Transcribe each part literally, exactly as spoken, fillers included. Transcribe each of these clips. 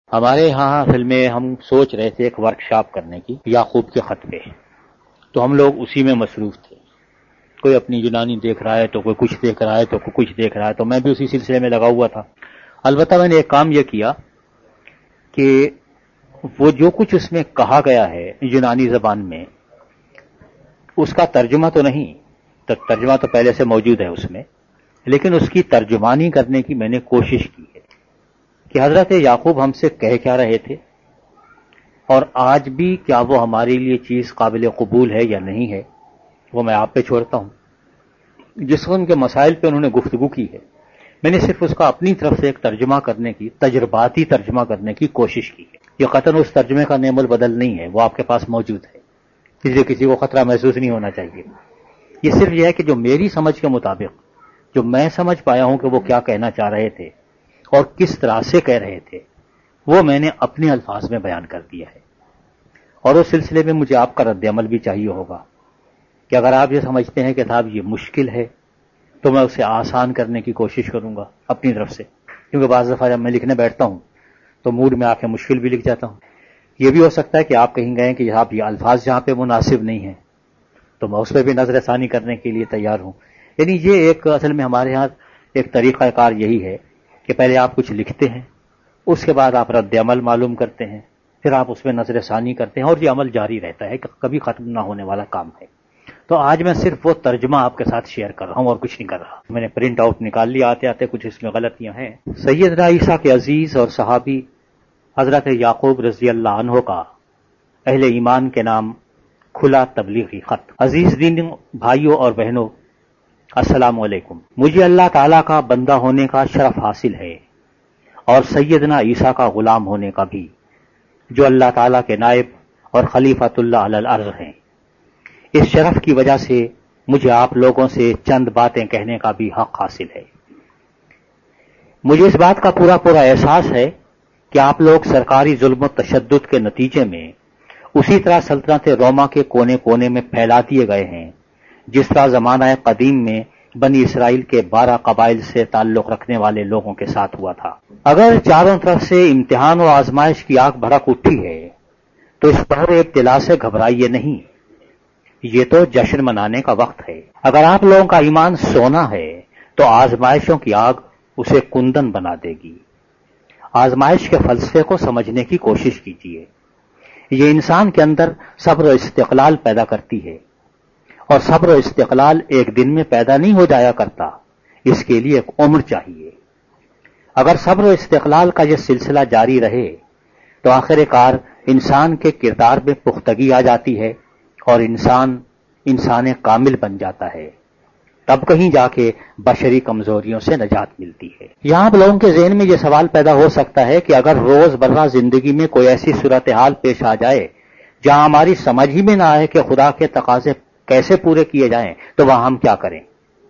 ہمارے یہاں اصل میں ہم سوچ رہے تھے ایک ورکشاپ کرنے کی یعقوب کے خط پہ، تو ہم لوگ اسی میں مصروف تھے. کوئی اپنی یونانی دیکھ رہا ہے تو کوئی کچھ دیکھ رہا ہے تو کوئی کچھ دیکھ رہا ہے، تو میں بھی اسی سلسلے میں لگا ہوا تھا. البتہ میں نے ایک کام یہ کیا کہ وہ جو کچھ اس میں کہا گیا ہے یونانی زبان میں، اس کا ترجمہ تو نہیں، ترجمہ تو پہلے سے موجود ہے اس میں، لیکن اس کی ترجمانی کرنے کی میں نے کوشش کی ہے کہ حضرت یعقوب ہم سے کہہ کیا رہے تھے، اور آج بھی کیا وہ ہمارے لیے چیز قابل قبول ہے یا نہیں ہے، وہ میں آپ پہ چھوڑتا ہوں. جس ان کے مسائل پہ انہوں نے گفتگو کی ہے، میں نے صرف اس کا اپنی طرف سے ایک ترجمہ کرنے کی، تجرباتی ترجمہ کرنے کی کوشش کی ہے. یہ قطعاً اس ترجمے کا نعم البدل نہیں ہے، وہ آپ کے پاس موجود ہے، اس لیے کسی کو خطرہ محسوس نہیں ہونا چاہیے. یہ صرف یہ ہے کہ جو میری سمجھ کے مطابق، جو میں سمجھ پایا ہوں کہ وہ کیا کہنا چاہ رہے تھے اور کس طرح سے کہہ رہے تھے، وہ میں نے اپنے الفاظ میں بیان کر دیا ہے. اور اس سلسلے میں مجھے آپ کا رد عمل بھی چاہیے ہوگا کہ اگر آپ یہ سمجھتے ہیں کہ صاحب یہ مشکل ہے تو میں اسے آسان کرنے کی کوشش کروں گا اپنی طرف سے، کیونکہ بعض دفعہ جب میں لکھنے بیٹھتا ہوں تو موڈ میں آ کے مشکل بھی لکھ جاتا ہوں. یہ بھی ہو سکتا ہے کہ آپ کہیں گئے کہ آپ یہ الفاظ جہاں پہ مناسب نہیں ہیں تو میں اس پہ بھی نظر ثانی کرنے کے لیے تیار ہوں. یعنی یہ ایک اصل میں ہمارے ہاں ایک طریقہ کار یہی ہے کہ پہلے آپ کچھ لکھتے ہیں، اس کے بعد آپ رد عمل معلوم کرتے ہیں، پھر آپ اس پہ نظر ثانی کرتے ہیں، اور یہ عمل جاری رہتا ہے کہ کبھی ختم نہ ہونے والا کام ہے. تو آج میں صرف وہ ترجمہ آپ کے ساتھ شیئر کر رہا ہوں اور کچھ نہیں کر رہا. میں نے پرنٹ آؤٹ نکال لیا، آتے آتے کچھ اس میں غلطیاں ہیں. سیدنا عیسیٰ کے عزیز اور صحابی حضرت یعقوب رضی اللہ عنہ کا اہل ایمان کے نام کھلا تبلیغی خط. عزیز دین بھائیوں اور بہنوں، السلام علیکم. مجھے اللہ تعالیٰ کا بندہ ہونے کا شرف حاصل ہے اور سیدنا عیسیٰ کا غلام ہونے کا بھی، جو اللہ تعالیٰ کے نائب اور خلیفۃ اللہ علی الارض ہیں. اس شرف کی وجہ سے مجھے آپ لوگوں سے چند باتیں کہنے کا بھی حق حاصل ہے. مجھے اس بات کا پورا پورا احساس ہے کہ آپ لوگ سرکاری ظلم و تشدد کے نتیجے میں اسی طرح سلطنت روما کے کونے کونے میں پھیلا دیے گئے ہیں جس طرح زمانہ قدیم میں بنی اسرائیل کے بارہ قبائل سے تعلق رکھنے والے لوگوں کے ساتھ ہوا تھا. اگر چاروں طرف سے امتحان و آزمائش کی آگ بھڑک اٹھی ہے تو اس پر ابتلا سے گھبرائیے نہیں، یہ تو جشن منانے کا وقت ہے. اگر آپ لوگوں کا ایمان سونا ہے تو آزمائشوں کی آگ اسے کندن بنا دے گی. آزمائش کے فلسفے کو سمجھنے کی کوشش کیجیے. یہ انسان کے اندر صبر و استقلال پیدا کرتی ہے، اور صبر و استقلال ایک دن میں پیدا نہیں ہو جایا کرتا، اس کے لیے ایک عمر چاہیے. اگر صبر و استقلال کا یہ سلسلہ جاری رہے تو آخر کار انسان کے کردار میں پختگی آ جاتی ہے اور انسان انسان کامل بن جاتا ہے. تب کہیں جا کے بشری کمزوریوں سے نجات ملتی ہے. یہاں آپ لوگوں کے ذہن میں یہ سوال پیدا ہو سکتا ہے کہ اگر روز برہ زندگی میں کوئی ایسی صورتحال پیش آ جائے جہاں ہماری سمجھ ہی میں نہ آئے کہ خدا کے تقاضے کیسے پورے کیے جائیں تو وہاں ہم کیا کریں؟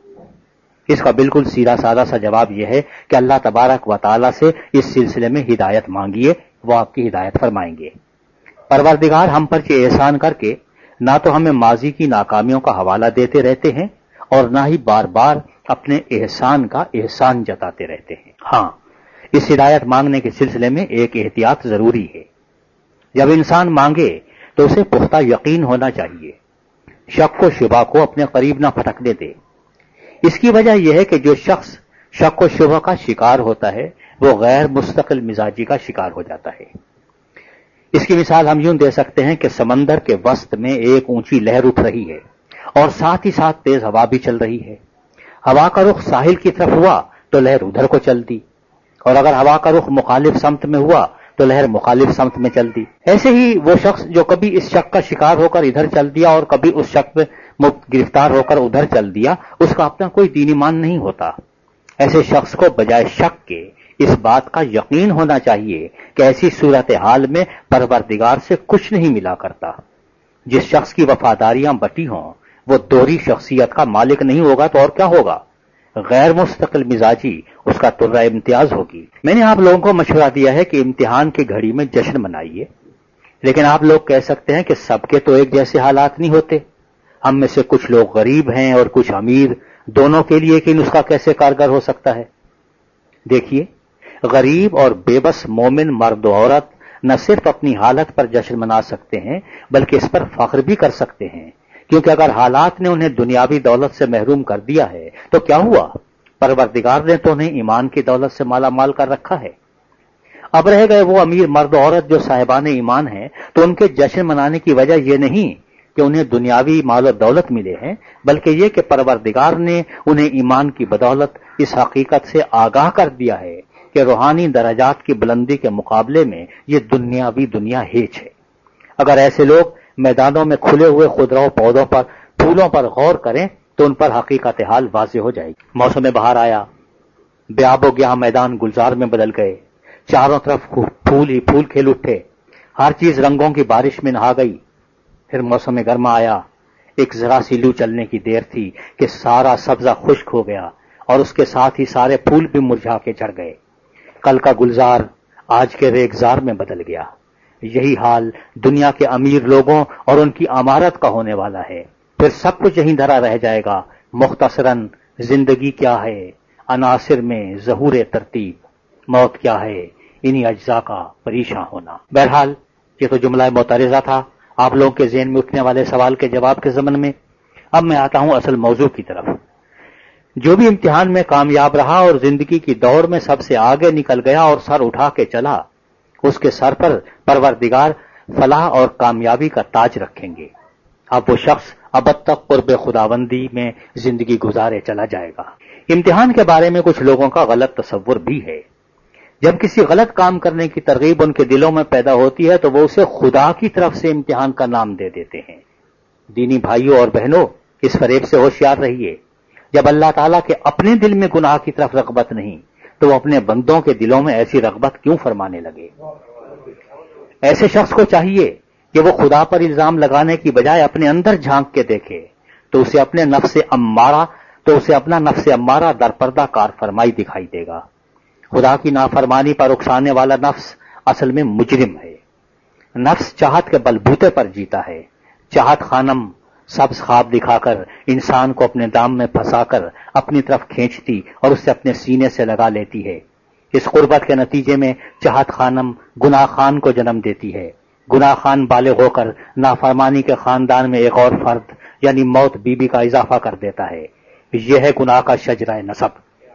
اس کا بالکل سیدھا سادہ سا جواب یہ ہے کہ اللہ تبارک و تعالیٰ سے اس سلسلے میں ہدایت مانگیے، وہ آپ کی ہدایت فرمائیں گے. پروردگار ہم پر یہ احسان کر کے نہ تو ہمیں ماضی کی ناکامیوں کا حوالہ دیتے رہتے ہیں اور نہ ہی بار بار اپنے احسان کا احسان جتاتے رہتے ہیں. ہاں، اس ہدایت مانگنے کے سلسلے میں ایک احتیاط ضروری ہے. جب انسان مانگے تو اسے پختہ یقین ہونا چاہیے، شک و شبہ کو اپنے قریب نہ پھٹکنے دے. اس کی وجہ یہ ہے کہ جو شخص شک و شبہ کا شکار ہوتا ہے وہ غیر مستقل مزاجی کا شکار ہو جاتا ہے. اس کی مثال ہم یوں دے سکتے ہیں کہ سمندر کے وسط میں ایک اونچی لہر اٹھ رہی ہے اور ساتھ ہی ساتھ تیز ہوا بھی چل رہی ہے. ہوا کا رخ ساحل کی طرف ہوا تو لہر ادھر کو چل دی، اور اگر ہوا کا رخ مخالف سمت میں ہوا تو لہر مخالف سمت میں چل دی. ایسے ہی وہ شخص جو کبھی اس شک کا شکار ہو کر ادھر چل دیا اور کبھی اس شک میں گرفتار ہو کر ادھر چل دیا، اس کا اپنا کوئی دین ایمان نہیں ہوتا. ایسے شخص کو بجائے شک کے اس بات کا یقین ہونا چاہیے کہ ایسی صورتحال میں پروردگار سے کچھ نہیں ملا کرتا. جس شخص کی وفاداریاں بٹی ہوں وہ دوہری شخصیت کا مالک نہیں ہوگا تو اور کیا ہوگا؟ غیر مستقل مزاجی اس کا ترہ امتیاز ہوگی. میں نے آپ لوگوں کو مشورہ دیا ہے کہ امتحان کی گھڑی میں جشن منائیے، لیکن آپ لوگ کہہ سکتے ہیں کہ سب کے تو ایک جیسے حالات نہیں ہوتے. ہم میں سے کچھ لوگ غریب ہیں اور کچھ امیر، دونوں کے لیے کہ نسخہ کیسے کارگر ہو سکتا ہے؟ دیکھیے، غریب اور بے بس مومن مرد و عورت نہ صرف اپنی حالت پر جشن منا سکتے ہیں بلکہ اس پر فخر بھی کر سکتے ہیں، کیونکہ اگر حالات نے انہیں دنیاوی دولت سے محروم کر دیا ہے تو کیا ہوا؟ پروردگار نے تو انہیں ایمان کی دولت سے مالا مال کر رکھا ہے۔ اب رہ گئے وہ امیر مرد و عورت جو صاحبان ایمان ہیں، تو ان کے جشن منانے کی وجہ یہ نہیں کہ انہیں دنیاوی مال و دولت ملے ہیں، بلکہ یہ کہ پروردگار نے انہیں ایمان کی بدولت اس حقیقت سے آگاہ کر دیا ہے کہ روحانی درجات کی بلندی کے مقابلے میں یہ دنیاوی دنیا ہیچ ہے۔ اگر ایسے لوگ میدانوں میں کھلے ہوئے خضرا پودوں پر، پھولوں پر غور کریں تو ان پر حقیقت حال واضح ہو جائے گی۔ موسم بہار آیا، بیاب و گیا میدان گلزار میں بدل گئے، چاروں طرف پھول ہی پھول کھل اٹھے، ہر چیز رنگوں کی بارش میں نہا گئی۔ پھر موسم گرما آیا، ایک ذرا سی لو چلنے کی دیر تھی کہ سارا سبزہ خشک ہو گیا اور اس کے ساتھ ہی سارے پھول بھی مرجھا کے جھڑ گئے۔ کل کا گلزار آج کے ریگزار میں بدل گیا۔ یہی حال دنیا کے امیر لوگوں اور ان کی عمارت کا ہونے والا ہے۔ پھر سب کچھ یہیں دھرا رہ جائے گا۔ مختصراً زندگی کیا ہے؟ عناصر میں ظہور ترتیب۔ موت کیا ہے؟ انہی اجزاء کا پریشاں ہونا۔ بہرحال یہ تو جملہ معترضہ تھا آپ لوگوں کے ذہن میں اٹھنے والے سوال کے جواب کے ضمن میں۔ اب میں آتا ہوں اصل موضوع کی طرف۔ جو بھی امتحان میں کامیاب رہا اور زندگی کی دوڑ میں سب سے آگے نکل گیا اور سر اٹھا کے چلا، اس کے سر پر پروردگار فلاح اور کامیابی کا تاج رکھیں گے۔ اب وہ شخص ابد تک قرب خداوندی میں زندگی گزارے چلا جائے گا۔ امتحان کے بارے میں کچھ لوگوں کا غلط تصور بھی ہے۔ جب کسی غلط کام کرنے کی ترغیب ان کے دلوں میں پیدا ہوتی ہے تو وہ اسے خدا کی طرف سے امتحان کا نام دے دیتے ہیں۔ دینی بھائیوں اور بہنوں، اس فریب سے ہوشیار رہیے۔ جب اللہ تعالیٰ کے اپنے دل میں گناہ کی طرف رغبت نہیں تو وہ اپنے بندوں کے دلوں میں ایسی رغبت کیوں فرمانے لگے؟ ایسے شخص کو چاہیے کہ وہ خدا پر الزام لگانے کی بجائے اپنے اندر جھانک کے دیکھے تو اسے اپنے نفس امارہ تو اسے اپنا نفس امارہ درپردہ کار فرمائی دکھائی دے گا۔ خدا کی نافرمانی پر اکسانے والا نفس اصل میں مجرم ہے۔ نفس چاہت کے بلبوتے پر جیتا ہے۔ چاہت خانم سبز خواب دکھا کر انسان کو اپنے دام میں پھنسا کر اپنی طرف کھینچتی اور اسے اپنے سینے سے لگا لیتی ہے۔ اس قربت کے نتیجے میں چاہت خانم گناہ خان کو جنم دیتی ہے۔ گناہ خان بالغ ہو کر نافرمانی کے خاندان میں ایک اور فرد یعنی موت بی بی کا اضافہ کر دیتا ہے۔ یہ ہے گناہ کا شجرہ نسب۔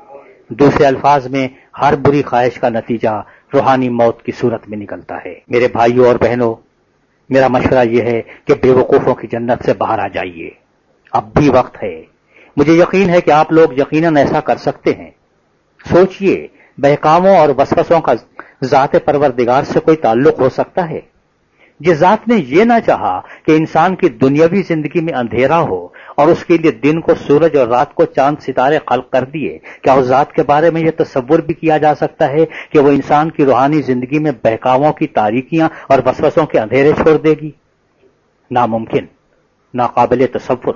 دوسرے الفاظ میں ہر بری خواہش کا نتیجہ روحانی موت کی صورت میں نکلتا ہے۔ میرے بھائیوں اور بہنوں، میرا مشورہ یہ ہے کہ بے وقوفوں کی جنت سے باہر آ جائیے، اب بھی وقت ہے۔ مجھے یقین ہے کہ آپ لوگ یقیناً ایسا کر سکتے ہیں۔ سوچئے، بہکاموں اور وسوسوں کا ذات پروردگار سے کوئی تعلق ہو سکتا ہے؟ جس ذات نے یہ نہ چاہا کہ انسان کی دنیاوی زندگی میں اندھیرا ہو اور اس کے لیے دن کو سورج اور رات کو چاند ستارے خلق کر دیے، کیا اس ذات کے بارے میں یہ تصور بھی کیا جا سکتا ہے کہ وہ انسان کی روحانی زندگی میں بہکاووں کی تاریکیاں اور وسوسوں کے اندھیرے چھوڑ دے گی؟ ناممکن، ناقابل تصور۔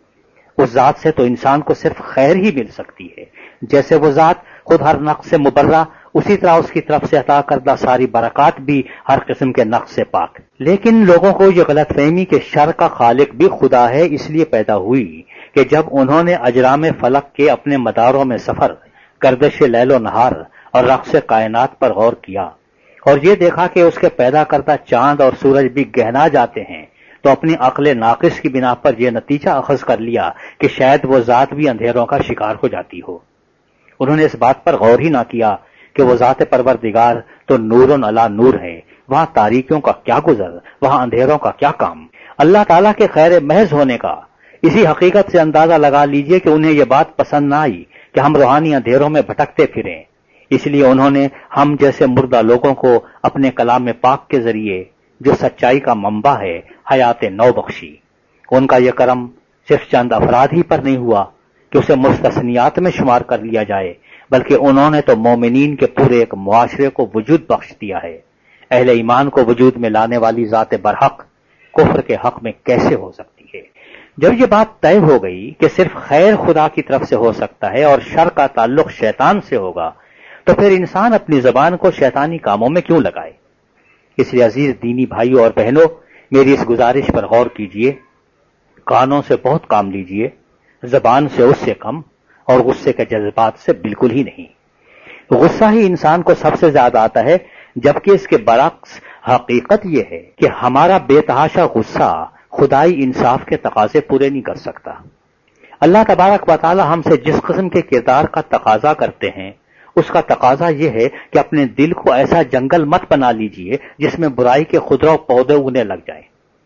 اس ذات سے تو انسان کو صرف خیر ہی مل سکتی ہے۔ جیسے وہ ذات خود ہر نقص سے مبرہ، اسی طرح اس کی طرف سے عطا کردہ ساری برکات بھی ہر قسم کے نقص سے پاک۔ لیکن لوگوں کو یہ غلط فہمی کہ شر کا خالق بھی خدا ہے اس لیے پیدا ہوئی کہ جب انہوں نے اجرام فلک کے اپنے مداروں میں سفر، گردش لیل و نہار اور رقص کائنات پر غور کیا اور یہ دیکھا کہ اس کے پیدا کردہ چاند اور سورج بھی گہنا جاتے ہیں، تو اپنی عقل ناقص کی بنا پر یہ نتیجہ اخذ کر لیا کہ شاید وہ ذات بھی اندھیروں کا شکار ہو جاتی ہو۔ انہوں نے اس بات پر غور ہی نہ کیا کہ وہ ذات پروردگار تو نور علی نور ہے، وہاں تاریکیوں کا کیا گزر، وہاں اندھیروں کا کیا کام۔ اللہ تعالیٰ کے خیر محض ہونے کا اسی حقیقت سے اندازہ لگا لیجئے کہ انہیں یہ بات پسند نہ آئی کہ ہم روحانی اندھیروں میں بھٹکتے پھریں، اس لیے انہوں نے ہم جیسے مردہ لوگوں کو اپنے کلام پاک کے ذریعے جو سچائی کا منبع ہے حیات نو بخشی۔ ان کا یہ کرم صرف چند افراد ہی پر نہیں ہوا کہ اسے مستثنیات میں شمار کر لیا جائے، بلکہ انہوں نے تو مومنین کے پورے ایک معاشرے کو وجود بخش دیا ہے۔ اہل ایمان کو وجود میں لانے والی ذات برحق کفر کے حق میں کیسے ہو سکتی ہے؟ جب یہ بات طے ہو گئی کہ صرف خیر خدا کی طرف سے ہو سکتا ہے اور شر کا تعلق شیطان سے ہوگا، تو پھر انسان اپنی زبان کو شیطانی کاموں میں کیوں لگائے؟ اس لیے عزیز دینی بھائیوں اور بہنوں، میری اس گزارش پر غور کیجئے، کانوں سے بہت کام لیجئے، زبان سے اس سے کم اور غصے کے جذبات سے بالکل ہی نہیں۔ غصہ ہی انسان کو سب سے زیادہ آتا ہے، جبکہ اس کے برعکس حقیقت یہ ہے کہ ہمارا بے تحاشا غصہ خدائی انصاف کے تقاضے پورے نہیں کر سکتا۔ اللہ تبارک و تعالی ہم سے جس قسم کے کردار کا تقاضا کرتے ہیں، اس کا تقاضا یہ ہے کہ اپنے دل کو ایسا جنگل مت بنا لیجئے جس میں برائی کے خضرا پودے اگنے لگ جائیں۔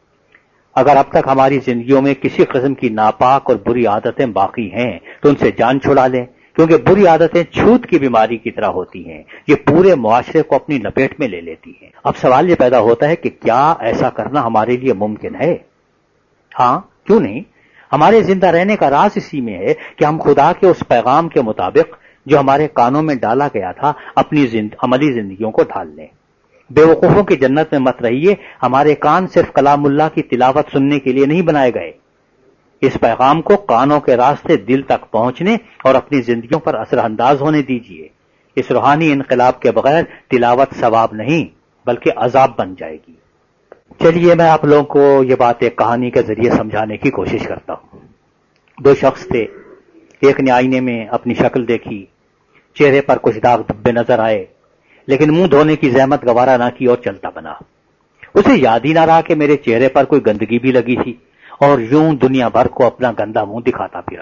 اگر اب تک ہماری زندگیوں میں کسی قسم کی ناپاک اور بری عادتیں باقی ہیں تو ان سے جان چھڑا لیں، کیونکہ بری عادتیں چھوت کی بیماری کی طرح ہوتی ہیں، یہ پورے معاشرے کو اپنی لپیٹ میں لے لیتی ہیں۔ اب سوال یہ پیدا ہوتا ہے کہ کیا ایسا کرنا ہمارے لیے ممکن ہے؟ ہاں، کیوں نہیں؟ ہمارے زندہ رہنے کا راز اسی میں ہے کہ ہم خدا کے اس پیغام کے مطابق جو ہمارے کانوں میں ڈالا گیا تھا اپنی زند... عملی زندگیوں کو ڈھال لیں۔ بے وقوفوں کی جنت میں مت رہیے، ہمارے کان صرف کلام اللہ کی تلاوت سننے کے لیے نہیں بنائے گئے۔ اس پیغام کو کانوں کے راستے دل تک پہنچنے اور اپنی زندگیوں پر اثر انداز ہونے دیجیے۔ اس روحانی انقلاب کے بغیر تلاوت ثواب نہیں بلکہ عذاب بن جائے گی۔ چلیے میں آپ لوگوں کو یہ بات ایک کہانی کے ذریعے سمجھانے کی کوشش کرتا ہوں۔ دو شخص تھے، ایک نے آئینے میں اپنی شکل دیکھی، چہرے پر کچھ داغ دھبے نظر آئے، لیکن منہ دھونے کی زحمت گوارا نہ کی اور چلتا بنا۔ اسے یاد ہی نہ رہا کہ میرے چہرے پر کوئی گندگی بھی لگی تھی، اور یوں دنیا بھر کو اپنا گندا منہ دکھاتا پھرا۔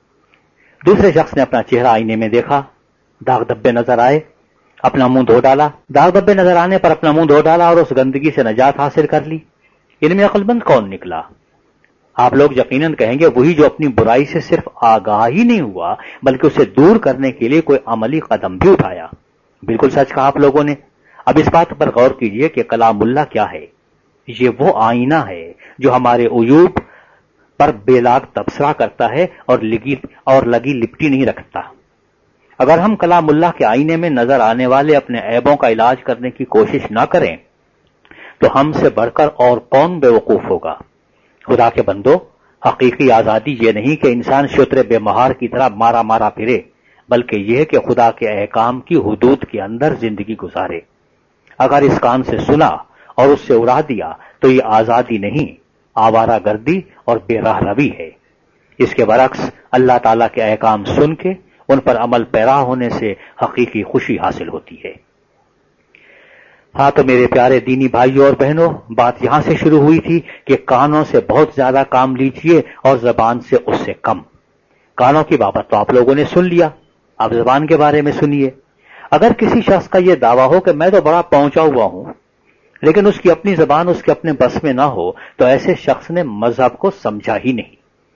دوسرے شخص نے اپنا چہرہ آئینے میں دیکھا، داغ دھبے نظر آئے، اپنا منہ دھو ڈالا، داغ دھبے نظر آنے پر اپنا منہ دھو ڈالا اور اس گندگی سے نجات حاصل کر لی۔ ان میں عقل مند کون نکلا؟ آپ لوگ یقیناً کہیں گے وہی جو اپنی برائی سے صرف آگاہ ہی نہیں ہوا بلکہ اسے دور کرنے کے لیے کوئی عملی قدم بھی اٹھایا۔ بالکل سچ کہا آپ لوگوں نے۔ اب اس بات پر غور کیجئے کہ کلام اللہ کیا ہے۔ یہ وہ آئینہ ہے جو ہمارے عیوب پر بے لاگ تبصرہ کرتا ہے اور لگی اور لگی لپٹی نہیں رکھتا۔ اگر ہم کلام اللہ کے آئینے میں نظر آنے والے اپنے عیبوں کا علاج کرنے کی کوشش نہ کریں تو ہم سے بڑھ کر اور کون بے وقوف ہوگا؟ خدا کے بندو، حقیقی آزادی یہ نہیں کہ انسان شتر بے مہار کی طرح مارا مارا پھرے، بلکہ یہ کہ خدا کے احکام کی حدود کے اندر زندگی گزارے۔ اگر اس کان سے سنا اور اس سے اڑا دیا تو یہ آزادی نہیں، آوارہ گردی اور بے راہ روی ہے۔ اس کے برعکس اللہ تعالیٰ کے احکام سن کے ان پر عمل پیرا ہونے سے حقیقی خوشی حاصل ہوتی ہے۔ ہاں تو میرے پیارے دینی بھائیوں اور بہنوں، بات یہاں سے شروع ہوئی تھی کہ کانوں سے بہت زیادہ کام لیجئے اور زبان سے اس سے کم۔ کانوں کی بابت تو آپ لوگوں نے سن لیا، آپ زبان کے بارے میں سنیے۔ اگر کسی شخص کا یہ دعویٰ ہو کہ میں تو بڑا پہنچا ہوا ہوں، لیکن اس کی اپنی زبان اس کے اپنے بس میں نہ ہو تو ایسے شخص نے مذہب کو سمجھا ہی نہیں۔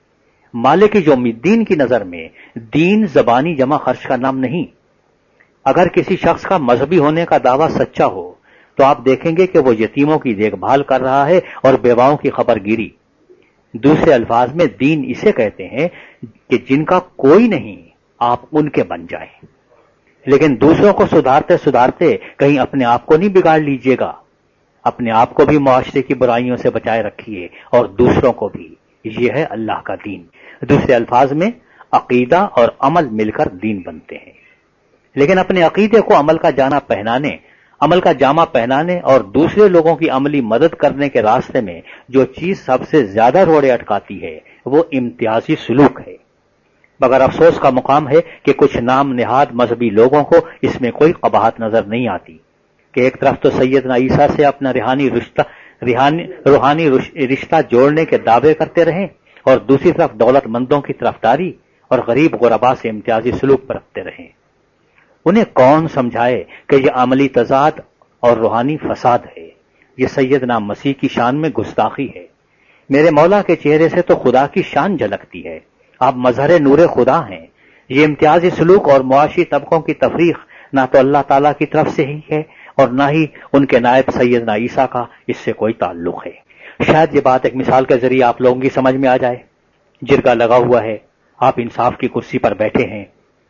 مالک یوم الدین کی نظر میں دین زبانی جمع خرچ کا نام نہیں۔ اگر کسی شخص کا مذہبی ہونے کا دعویٰ سچا ہو تو آپ دیکھیں گے کہ وہ یتیموں کی دیکھ بھال کر رہا ہے اور بیواؤں کی خبر گیری۔ دوسرے الفاظ میں دین اسے کہتے ہیں کہ جن کا کوئی نہیں آپ ان کے بن جائیں۔ لیکن دوسروں کو سدھارتے سدھارتے کہیں اپنے آپ کو نہیں بگاڑ لیجئے گا۔ اپنے آپ کو بھی معاشرے کی برائیوں سے بچائے رکھیے اور دوسروں کو بھی۔ یہ ہے اللہ کا دین۔ دوسرے الفاظ میں عقیدہ اور عمل مل کر دین بنتے ہیں۔ لیکن اپنے عقیدے کو عمل کا جامہ پہنانے عمل کا جامہ پہنانے اور دوسرے لوگوں کی عملی مدد کرنے کے راستے میں جو چیز سب سے زیادہ روڑے اٹکاتی ہے وہ امتیازی سلوک ہے۔ مگر افسوس کا مقام ہے کہ کچھ نام نہاد مذہبی لوگوں کو اس میں کوئی قباحت نظر نہیں آتی کہ ایک طرف تو سیدنا عیسیٰ سے اپنا روحانی رشتہ روحانی رشتہ جوڑنے کے دعوے کرتے رہیں اور دوسری طرف دولت مندوں کی طرفداری اور غریب غربا سے امتیازی سلوک برتتے رہیں۔ انہیں کون سمجھائے کہ یہ عملی تضاد اور روحانی فساد ہے، یہ سیدنا مسیح کی شان میں گستاخی ہے۔ میرے مولا کے چہرے سے تو خدا کی شان جھلکتی ہے، آپ مظہر نور خدا ہیں۔ یہ امتیازی سلوک اور معاشی طبقوں کی تفریق نہ تو اللہ تعالیٰ کی طرف سے ہی ہے اور نہ ہی ان کے نائب سیدنا عیسیٰ کا اس سے کوئی تعلق ہے۔ شاید یہ بات ایک مثال کے ذریعے آپ لوگوں کی سمجھ میں آ جائے۔ جرگہ لگا ہوا ہے، آپ انصاف کی کرسی پر بیٹھے ہیں،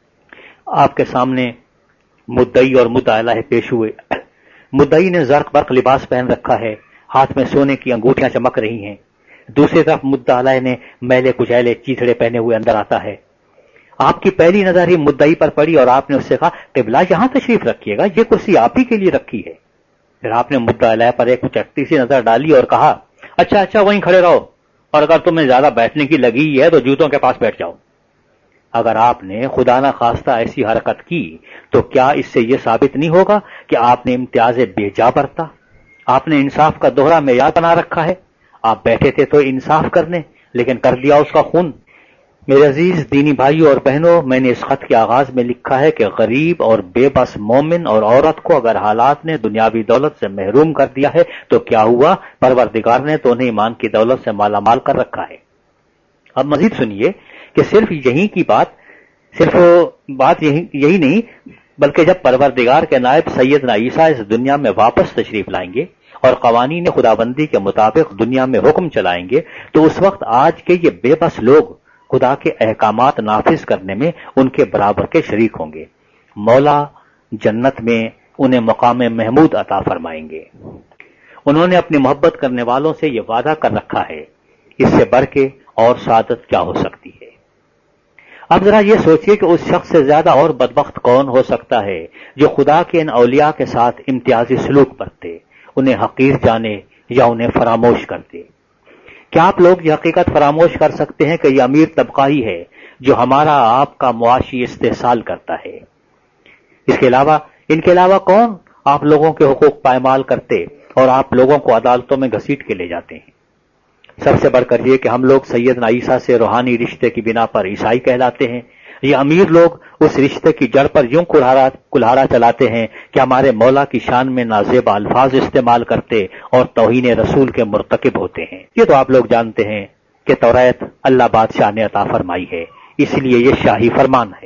آپ کے سامنے مدعی اور مدعا علیہ پیش ہوئے۔ مدعی نے زرق برق لباس پہن رکھا ہے، ہاتھ میں سونے کی انگوٹھیاں چمک رہی ہیں۔ دوسری طرف مدعا علیہ نے میلے کچیلے چیتڑے پہنے ہوئے اندر آتا ہے۔ آپ کی پہلی نظر ہی مدعی پر پڑی اور آپ نے اس سے کہا قبلہ یہاں تشریف رکھیے گا، یہ کرسی آپ ہی کے لیے رکھی ہے۔ پھر آپ نے مدعا علیہ پر ایک چٹتی سی نظر ڈالی اور کہا اچھا اچھا وہیں کھڑے رہو، اور اگر تمہیں زیادہ بیٹھنے کی لگی ہے تو جوتوں کے پاس بیٹھ جاؤ۔ اگر آپ نے خدا نہ خواستہ ایسی حرکت کی تو کیا اس سے یہ ثابت نہیں ہوگا کہ آپ نے امتیاز بے جا برتا؟ آپ نے انصاف کا دوہرا معیار بنا رکھا ہے. آپ بیٹھے تھے تو انصاف کرنے، لیکن کر دیا اس کا خون. میرے عزیز دینی بھائیوں اور بہنوں، میں نے اس خط کے آغاز میں لکھا ہے کہ غریب اور بے بس مومن اور عورت کو اگر حالات نے دنیاوی دولت سے محروم کر دیا ہے تو کیا ہوا؟ پروردگار نے تو انہیں ایمان کی دولت سے مالا مال کر رکھا ہے. اب مزید سنیے کہ صرف یہی کی بات صرف بات یہی یہی نہیں، بلکہ جب پروردگار کے نائب سیدنا عیسیٰ اس دنیا میں واپس تشریف لائیں گے اور قوانین خدابندی کے مطابق دنیا میں حکم چلائیں گے تو اس وقت آج کے یہ بے بس لوگ خدا کے احکامات نافذ کرنے میں ان کے برابر کے شریک ہوں گے. مولا جنت میں انہیں مقام محمود عطا فرمائیں گے. انہوں نے اپنی محبت کرنے والوں سے یہ وعدہ کر رکھا ہے، اس سے بڑھ کے اور سعادت کیا ہو سکتی ہے؟ اب ذرا یہ سوچئے کہ اس شخص سے زیادہ اور بدبخت کون ہو سکتا ہے جو خدا کے ان اولیاء کے ساتھ امتیازی سلوک برتے، انہیں حقیر جانے یا انہیں فراموش کرتے. کیا آپ لوگ یہ حقیقت فراموش کر سکتے ہیں کہ یہ امیر طبقہ ہی ہے جو ہمارا آپ کا معاشی استحصال کرتا ہے؟ اس کے علاوہ ان کے علاوہ کون آپ لوگوں کے حقوق پائمال کرتے اور آپ لوگوں کو عدالتوں میں گھسیٹ کے لے جاتے ہیں؟ سب سے بڑھ کر یہ کہ ہم لوگ سیدنا عیسیٰ سے روحانی رشتے کی بنا پر عیسائی کہلاتے ہیں. یہ امیر لوگ اس رشتے کی جڑ پر یوں کلہارا کلہارا چلاتے ہیں کہ ہمارے مولا کی شان میں نازیبا الفاظ استعمال کرتے اور توہین رسول کے مرتکب ہوتے ہیں. یہ تو آپ لوگ جانتے ہیں کہ توریت اللہ بادشاہ نے عطا فرمائی ہے، اس لیے یہ شاہی فرمان ہے.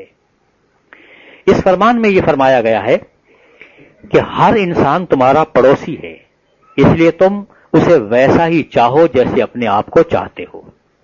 اس فرمان میں یہ فرمایا گیا ہے کہ ہر انسان تمہارا پڑوسی ہے، اس لیے تم اسے ویسا ہی چاہو جیسے اپنے آپ کو چاہتے ہو.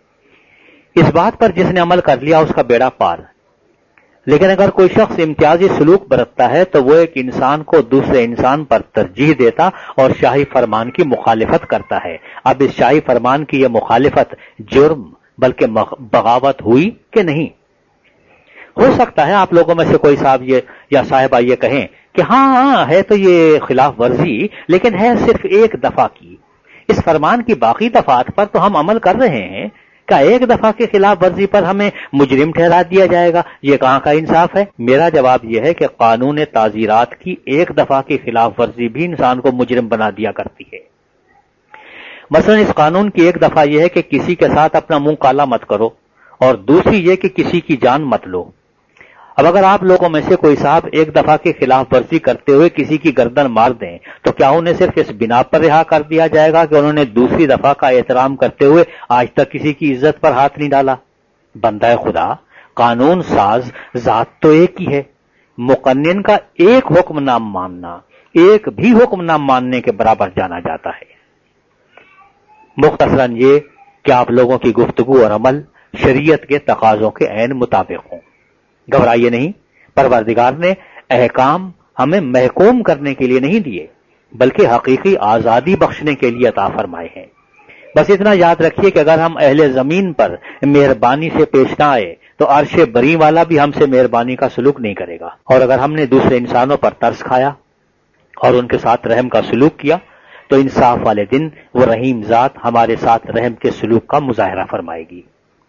اس بات پر جس نے عمل کر لیا اس کا بیڑا پار. لیکن اگر کوئی شخص امتیازی سلوک برتتا ہے تو وہ ایک انسان کو دوسرے انسان پر ترجیح دیتا اور شاہی فرمان کی مخالفت کرتا ہے. اب اس شاہی فرمان کی یہ مخالفت جرم بلکہ بغاوت ہوئی کہ نہیں؟ ہو سکتا ہے آپ لوگوں میں سے کوئی صاحب یہ یا صاحبہ یہ کہیں کہ ہاں ہاں ہے تو یہ خلاف ورزی، لیکن ہے صرف ایک دفعہ کی. اس فرمان کی باقی دفعات پر تو ہم عمل کر رہے ہیں، کیا ایک دفعہ کی خلاف ورزی پر ہمیں مجرم ٹھہرا دیا جائے گا؟ یہ کہاں کا انصاف ہے؟ میرا جواب یہ ہے کہ قانون تعزیرات کی ایک دفعہ کی خلاف ورزی بھی انسان کو مجرم بنا دیا کرتی ہے. مثلا اس قانون کی ایک دفعہ یہ ہے کہ کسی کے ساتھ اپنا منہ کالا مت کرو، اور دوسری یہ کہ کسی کی جان مت لو. اب اگر آپ لوگوں میں سے کوئی صاحب ایک دفعہ کی خلاف ورزی کرتے ہوئے کسی کی گردن مار دیں تو کیا انہیں صرف اس بنا پر رہا کر دیا جائے گا کہ انہوں نے دوسری دفعہ کا احترام کرتے ہوئے آج تک کسی کی عزت پر ہاتھ نہیں ڈالا؟ بندہ خدا، قانون ساز ذات تو ایک ہی ہے. مقنن کا ایک حکم نہ ماننا ایک بھی حکم نہ ماننے کے برابر جانا جاتا ہے. مختصراً یہ کہ آپ لوگوں کی گفتگو اور عمل شریعت کے تقاضوں کے عین مطابق ہوں. گھبرائیے نہیں، پروردگار نے احکام ہمیں محکوم کرنے کے لیے نہیں دیے بلکہ حقیقی آزادی بخشنے کے لیے عطا فرمائے ہیں. بس اتنا یاد رکھیے کہ اگر ہم اہل زمین پر مہربانی سے پیش نہ آئے تو عرش بری والا بھی ہم سے مہربانی کا سلوک نہیں کرے گا. اور اگر ہم نے دوسرے انسانوں پر ترس کھایا اور ان کے ساتھ رحم کا سلوک کیا تو انصاف والے دن وہ رحیم ذات ہمارے ساتھ رحم کے سلوک کا مظاہرہ فرمائے گی.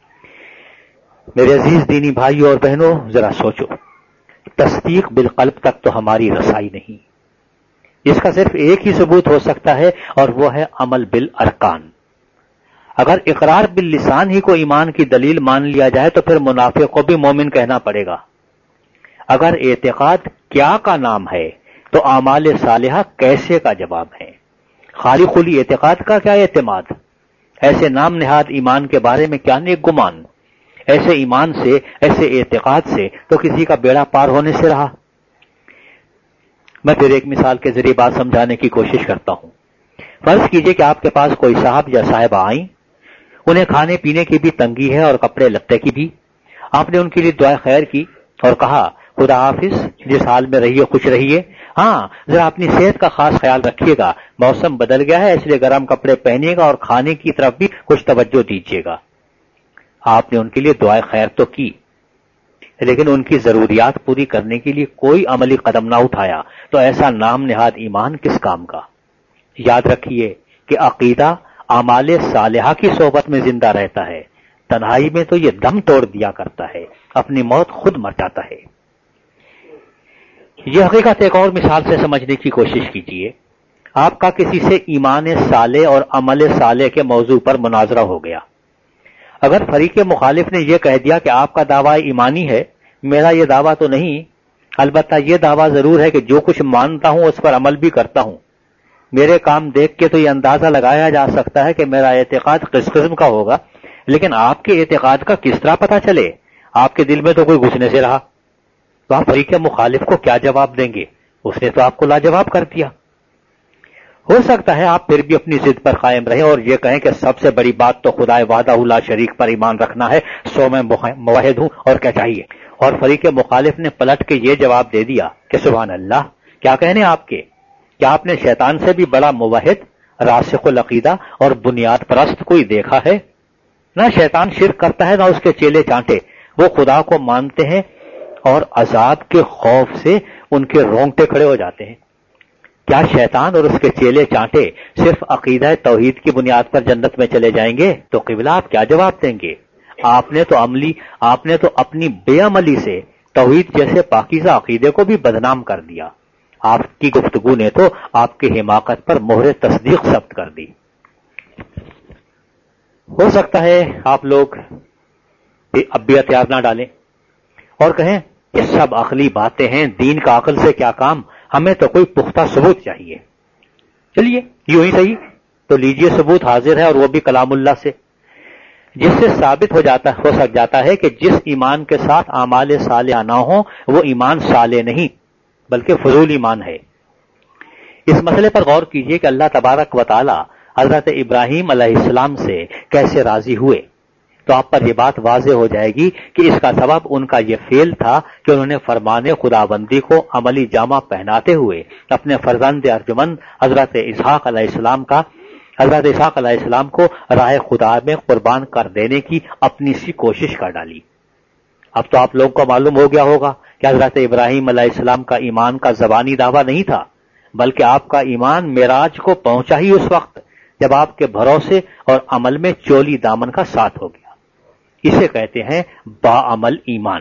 میرے عزیز دینی بھائیوں اور بہنوں، ذرا سوچو، تصدیق بالقلب تک تو ہماری رسائی نہیں. اس کا صرف ایک ہی ثبوت ہو سکتا ہے اور وہ ہے عمل بالارکان. اگر اقرار باللسان ہی کو ایمان کی دلیل مان لیا جائے تو پھر منافق کو بھی مومن کہنا پڑے گا. اگر اعتقاد کیا کا نام ہے تو اعمال صالحہ کیسے کا جواب ہے. خالی خلی اعتقاد کا کیا اعتماد؟ ایسے نام نہاد ایمان کے بارے میں کیا نیک گمان؟ ایسے ایمان سے، ایسے اعتقاد سے تو کسی کا بیڑا پار ہونے سے رہا. میں پھر ایک مثال کے ذریعے بات سمجھانے کی کوشش کرتا ہوں. فرض کیجئے کہ آپ کے پاس کوئی صاحب یا صاحبہ آئیں، انہیں کھانے پینے کی بھی تنگی ہے اور کپڑے لتے کی بھی. آپ نے ان کے لیے دعا خیر کی اور کہا خدا حافظ، جس حال میں رہیے خوش رہیے، ہاں ذرا اپنی صحت کا خاص خیال رکھیے گا، موسم بدل گیا ہے اس لیے گرم کپڑے پہنیے گا اور کھانے کی طرف بھی کچھ توجہ دیجیے گا. آپ نے ان کے لیے دعائے خیر تو کی، لیکن ان کی ضروریات پوری کرنے کے لیے کوئی عملی قدم نہ اٹھایا تو ایسا نام نہاد ایمان کس کام کا؟ یاد رکھیے کہ عقیدہ اعمال صالحہ کی صحبت میں زندہ رہتا ہے، تنہائی میں تو یہ دم توڑ دیا کرتا ہے، اپنی موت خود مر جاتا ہے۔ یہ حقیقت ایک اور مثال سے سمجھنے کی کوشش کیجیے۔ آپ کا کسی سے ایمان صالح اور عمل صالح کے موضوع پر مناظرہ ہو گیا۔ اگر فریق مخالف نے یہ کہہ دیا کہ آپ کا دعویٰ ایمانی ہے، میرا یہ دعویٰ تو نہیں، البتہ یہ دعویٰ ضرور ہے کہ جو کچھ مانتا ہوں اس پر عمل بھی کرتا ہوں، میرے کام دیکھ کے تو یہ اندازہ لگایا جا سکتا ہے کہ میرا اعتقاد کس قسم کا ہوگا، لیکن آپ کے اعتقاد کا کس طرح پتہ چلے؟ آپ کے دل میں تو کوئی گھسنے سے رہا۔ تو آپ فریق مخالف کو کیا جواب دیں گے؟ اس نے تو آپ کو لاجواب کر دیا۔ ہو سکتا ہے آپ پھر بھی اپنی ضد پر قائم رہیں اور یہ کہیں کہ سب سے بڑی بات تو خدا وحدہ لا شریک پر ایمان رکھنا ہے، سو میں موحد ہوں اور کیا چاہیے۔ اور فریق مخالف نے پلٹ کے یہ جواب دے دیا کہ سبحان اللہ، کیا کہنے آپ کے، کیا آپ نے شیطان سے بھی بڑا موحد، راسخ العقیدہ اور بنیاد پرست کوئی دیکھا ہے؟ نہ شیطان شرک کرتا ہے، نہ اس کے چیلے چانٹے، وہ خدا کو مانتے ہیں اور عذاب کے خوف سے ان کے رونگٹے کھڑے ہو جاتے ہیں۔ کیا شیطان اور اس کے چیلے چانٹے صرف عقیدہ توحید کی بنیاد پر جنت میں چلے جائیں گے؟ تو قبلہ آپ کیا جواب دیں گے؟ آپ نے تو عملی آپ نے تو اپنی بے عملی سے توحید جیسے پاکیزہ عقیدے کو بھی بدنام کر دیا۔ آپ کی گفتگو نے تو آپ کی حماقت پر مہر تصدیق ثبت کر دی۔ ہو سکتا ہے آپ لوگ اب بھی ہتھیار نہ ڈالیں اور کہیں یہ سب عقلی باتیں ہیں، دین کا عقل سے کیا کام، ہمیں تو کوئی پختہ ثبوت چاہیے۔ چلیے یوں ہی صحیح، تو لیجئے ثبوت حاضر ہے، اور وہ بھی کلام اللہ سے، جس سے ثابت ہو جاتا ہو سک جاتا ہے کہ جس ایمان کے ساتھ اعمال صالحہ نہ ہوں وہ ایمان صالح نہیں بلکہ فضول ایمان ہے۔ اس مسئلے پر غور کیجئے کہ اللہ تبارک و تعالی حضرت ابراہیم علیہ السلام سے کیسے راضی ہوئے، تو آپ پر یہ بات واضح ہو جائے گی کہ اس کا سبب ان کا یہ فعل تھا کہ انہوں نے فرمان خداوندی کو عملی جامہ پہناتے ہوئے اپنے فرزند ارجمند حضرت اسحاق علیہ السلام کا حضرت اسحاق علیہ السلام کو راہ خدا میں قربان کر دینے کی اپنی سی کوشش کر ڈالی۔ اب تو آپ لوگوں کو معلوم ہو گیا ہوگا کہ حضرت ابراہیم علیہ السلام کا ایمان کا زبانی دعویٰ نہیں تھا، بلکہ آپ کا ایمان معراج کو پہنچا ہی اس وقت جب آپ کے بھروسے اور عمل میں چولی دامن کا ساتھ ہو گیا۔ اسے کہتے ہیں با عمل ایمان۔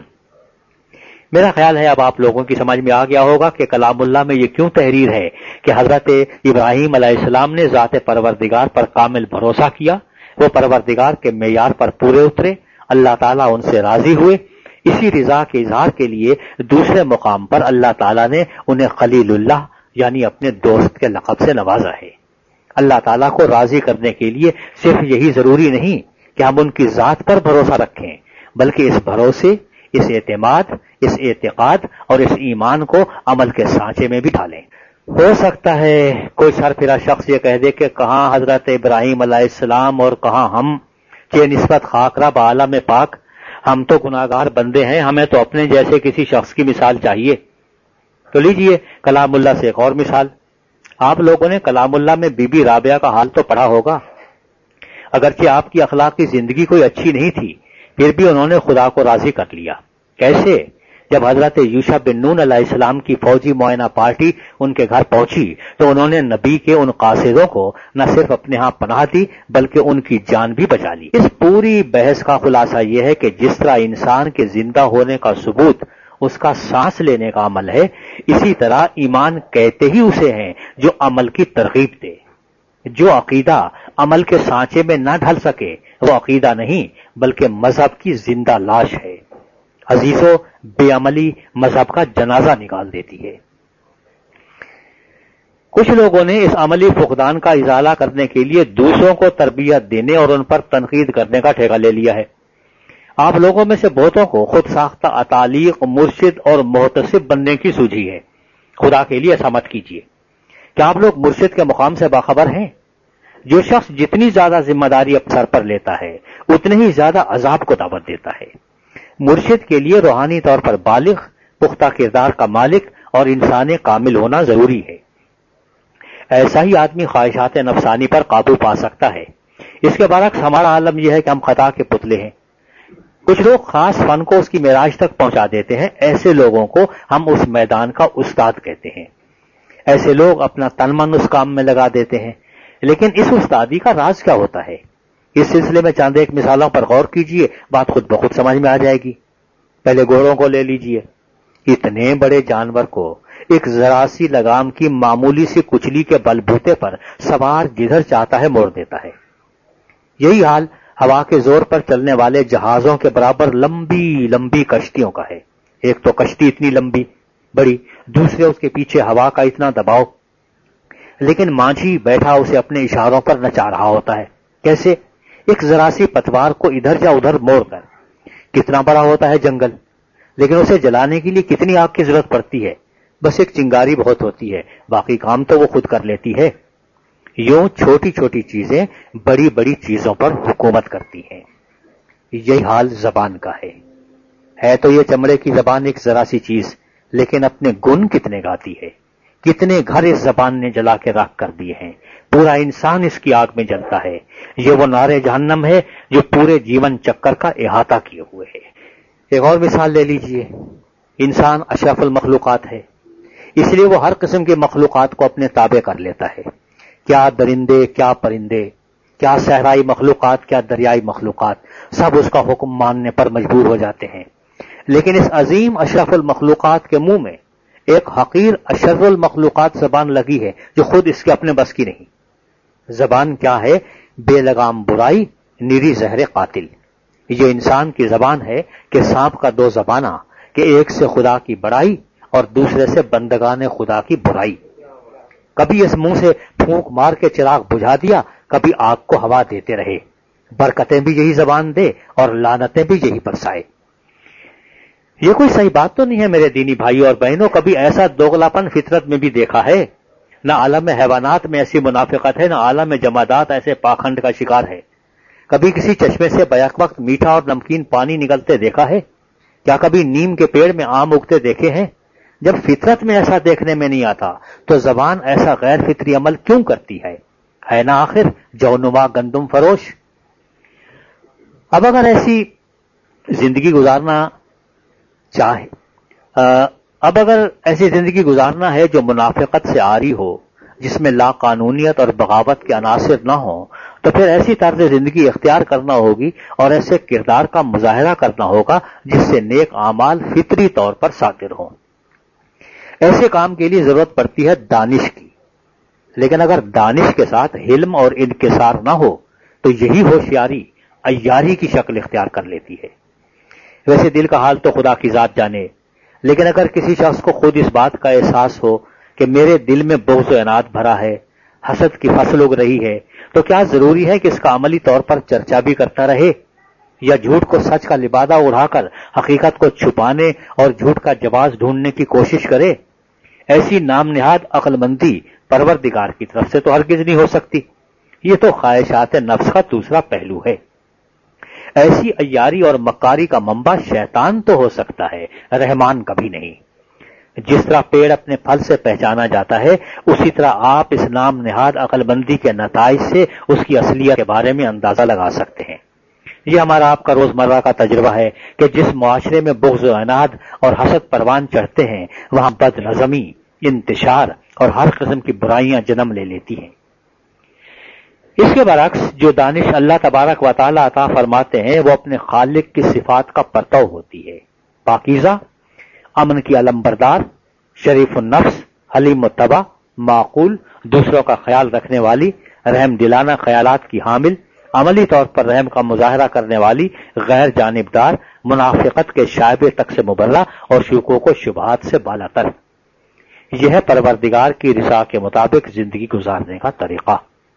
میرا خیال ہے اب آپ لوگوں کی سمجھ میں آ گیا ہوگا کہ کلام اللہ میں یہ کیوں تحریر ہے کہ حضرت ابراہیم علیہ السلام نے ذات پروردگار پر کامل بھروسہ کیا، وہ پروردگار کے معیار پر پورے اترے، اللہ تعالیٰ ان سے راضی ہوئے۔ اسی رضا کے اظہار کے لیے دوسرے مقام پر اللہ تعالیٰ نے انہیں خلیل اللہ یعنی اپنے دوست کے لقب سے نوازا ہے۔ اللہ تعالیٰ کو راضی کرنے کے لیے صرف یہی ضروری نہیں کہ ہم ان کی ذات پر بھروسہ رکھیں، بلکہ اس بھروسے، اس اعتماد، اس اعتقاد اور اس ایمان کو عمل کے سانچے میں بھی ڈالیں۔ ہو سکتا ہے کوئی سر پھرا شخص یہ کہہ دے کہ کہاں حضرت ابراہیم علیہ السلام اور کہاں ہم، کہ نسبت خاکرہ بعالم پاک، ہم تو گناہگار بندے ہیں، ہمیں تو اپنے جیسے کسی شخص کی مثال چاہیے۔ تو لیجئے کلام اللہ سے ایک اور مثال۔ آپ لوگوں نے کلام اللہ میں بی بی رابعہ کا حال تو پڑھا ہوگا۔ اگرچہ آپ کی اخلاقی زندگی کوئی اچھی نہیں تھی، پھر بھی انہوں نے خدا کو راضی کر لیا۔ کیسے؟ جب حضرت یوشع بن نون علیہ السلام کی فوجی معائنہ پارٹی ان کے گھر پہنچی تو انہوں نے نبی کے ان قاصدوں کو نہ صرف اپنے ہاں پناہ دی بلکہ ان کی جان بھی بچا لی۔ اس پوری بحث کا خلاصہ یہ ہے کہ جس طرح انسان کے زندہ ہونے کا ثبوت اس کا سانس لینے کا عمل ہے، اسی طرح ایمان کہتے ہی اسے ہیں جو عمل کی ترغیب دے۔ جو عقیدہ عمل کے سانچے میں نہ ڈھل سکے وہ عقیدہ نہیں بلکہ مذہب کی زندہ لاش ہے۔ عزیزو، بے عملی مذہب کا جنازہ نکال دیتی ہے۔ کچھ لوگوں نے اس عملی فقدان کا ازالہ کرنے کے لیے دوسروں کو تربیت دینے اور ان پر تنقید کرنے کا ٹھیکہ لے لیا ہے۔ آپ لوگوں میں سے بہتوں کو خود ساختہ اتالیق، مرشد اور محتسب بننے کی سوجھی ہے۔ خدا کے لیے ایسا مت کیجیے۔ کیا آپ لوگ مرشد کے مقام سے باخبر ہیں؟ جو شخص جتنی زیادہ ذمہ داری اپنے سر پر لیتا ہے اتنے ہی زیادہ عذاب کو دعوت دیتا ہے۔ مرشد کے لیے روحانی طور پر بالغ، پختہ کردار کا مالک اور انسان کامل ہونا ضروری ہے۔ ایسا ہی آدمی خواہشات نفسانی پر قابو پا سکتا ہے۔ اس کے برعکس ہمارا عالم یہ ہے کہ ہم خطا کے پتلے ہیں۔ کچھ لوگ خاص فن کو اس کی معراج تک پہنچا دیتے ہیں، ایسے لوگوں کو ہم اس میدان کا استاد کہتے ہیں۔ ایسے لوگ اپنا تن من اس کام میں لگا دیتے ہیں، لیکن اس استادی کا راز کیا ہوتا ہے؟ اس سلسلے میں چاند ایک مثالوں پر غور کیجئے، بات خود بخود سمجھ میں آ جائے گی۔ پہلے گھوڑوں کو لے لیجئے، اتنے بڑے جانور کو ایک ذرا سی لگام کی معمولی سی کچلی کے بل بوتے پر سوار جدھر چاہتا ہے موڑ دیتا ہے۔ یہی حال ہوا کے زور پر چلنے والے جہازوں کے برابر لمبی لمبی کشتیوں کا ہے۔ ایک تو کشتی اتنی لمبی بڑی، دوسرے اس کے پیچھے ہوا کا اتنا دباؤ، لیکن مانجھی بیٹھا اسے اپنے اشاروں پر نچا رہا ہوتا ہے۔ کیسے؟ ایک ذرا سی پتوار کو ادھر یا ادھر موڑ کر۔ کتنا بڑا ہوتا ہے جنگل، لیکن اسے جلانے کے لیے کتنی آگ کی ضرورت پڑتی ہے؟ بس ایک چنگاری بہت ہوتی ہے، باقی کام تو وہ خود کر لیتی ہے۔ یوں چھوٹی چھوٹی چیزیں بڑی بڑی چیزوں پر حکومت کرتی ہیں۔ یہی حال زبان کا ہے۔ ہے تو یہ چمڑے کی زبان ایک ذرا سی چیز، لیکن اپنے گن کتنے گاتی ہے۔ کتنے گھر اس زبان نے جلا کے راکھ کر دیے ہیں، پورا انسان اس کی آگ میں جلتا ہے۔ یہ وہ نار جہنم ہے جو پورے جیون چکر کا احاطہ کیے ہوئے ہے۔ ایک اور مثال لے لیجئے، انسان اشرف المخلوقات ہے، اس لیے وہ ہر قسم کی مخلوقات کو اپنے تابع کر لیتا ہے۔ کیا درندے، کیا پرندے، کیا صحرائی مخلوقات، کیا دریائی مخلوقات، سب اس کا حکم ماننے پر مجبور ہو جاتے ہیں۔ لیکن اس عظیم اشرف المخلوقات کے منہ میں ایک حقیر اشرف المخلوقات زبان لگی ہے جو خود اس کے اپنے بس کی نہیں۔ زبان کیا ہے؟ بے لگام برائی، نیری زہر قاتل۔ یہ انسان کی زبان ہے کہ سانپ کا دو زبانہ، کہ ایک سے خدا کی بڑائی اور دوسرے سے بندگان خدا کی برائی۔ کبھی اس منہ سے پھونک مار کے چراغ بجھا دیا، کبھی آگ کو ہوا دیتے رہے۔ برکتیں بھی یہی زبان دے اور لعنتیں بھی یہی برسائے۔ یہ کوئی صحیح بات تو نہیں ہے میرے دینی بھائی اور بہنوں، کبھی ایسا دوغلاپن فطرت میں بھی دیکھا ہے؟ نہ عالم حیوانات میں ایسی منافقت ہے، نہ عالم جمادات ایسے پاکھنڈ کا شکار ہے۔ کبھی کسی چشمے سے بیک وقت میٹھا اور نمکین پانی نکلتے دیکھا ہے؟ کیا کبھی نیم کے پیڑ میں آم اگتے دیکھے ہیں؟ جب فطرت میں ایسا دیکھنے میں نہیں آتا تو زبان ایسا غیر فطری عمل کیوں کرتی ہے؟ ہے نا آخر جونما گندم فروش۔ اب اگر ایسی زندگی گزارنا چاہے اب اگر ایسی زندگی گزارنا ہے جو منافقت سے عاری ہو، جس میں لا قانونیت اور بغاوت کے عناصر نہ ہوں، تو پھر ایسی طرز زندگی اختیار کرنا ہوگی اور ایسے کردار کا مظاہرہ کرنا ہوگا جس سے نیک اعمال فطری طور پر صادر ہوں۔ ایسے کام کے لیے ضرورت پڑتی ہے دانش کی، لیکن اگر دانش کے ساتھ حلم اور انکسار نہ ہو تو یہی ہوشیاری عیاری کی شکل اختیار کر لیتی ہے۔ ویسے دل کا حال تو خدا کی ذات جانے، لیکن اگر کسی شخص کو خود اس بات کا احساس ہو کہ میرے دل میں بغض و عناد بھرا ہے، حسد کی فصل اگ رہی ہے، تو کیا ضروری ہے کہ اس کا عملی طور پر چرچا بھی کرتا رہے، یا جھوٹ کو سچ کا لبادہ اڑا کر حقیقت کو چھپانے اور جھوٹ کا جواز ڈھونڈنے کی کوشش کرے؟ ایسی نام نہاد عقل مندی پروردگار کی طرف سے تو ہرگز نہیں ہو سکتی۔ یہ تو خواہشات نفس کا دوسرا پہلو ہے۔ ایسی عیاری اور مکاری کا منبع شیطان تو ہو سکتا ہے، رحمان کبھی نہیں۔ جس طرح پیڑ اپنے پھل سے پہچانا جاتا ہے، اسی طرح آپ اس نام نہاد عقل مندی کے نتائج سے اس کی اصلیت کے بارے میں اندازہ لگا سکتے ہیں۔ یہ ہمارا آپ کا روزمرہ کا تجربہ ہے کہ جس معاشرے میں بغض و عناد اور حسد پروان چڑھتے ہیں، وہاں بد نظمی، انتشار اور ہر قسم کی برائیاں جنم لے لیتی ہیں۔ اس کے برعکس جو دانش اللہ تبارک و تعالی عطا فرماتے ہیں وہ اپنے خالق کی صفات کا پرتو ہوتی ہے۔ پاکیزہ، امن کی علم بردار، شریف النفس، حلیم الطبع، معقول، دوسروں کا خیال رکھنے والی، رحم دلانہ خیالات کی حامل، عملی طور پر رحم کا مظاہرہ کرنے والی، غیر جانبدار، منافقت کے شائبے تک سے مبرہ اور شکوک و شبہات سے بالاتر۔ یہ ہے پروردگار کی رضا کے مطابق زندگی گزارنے کا طریقہ۔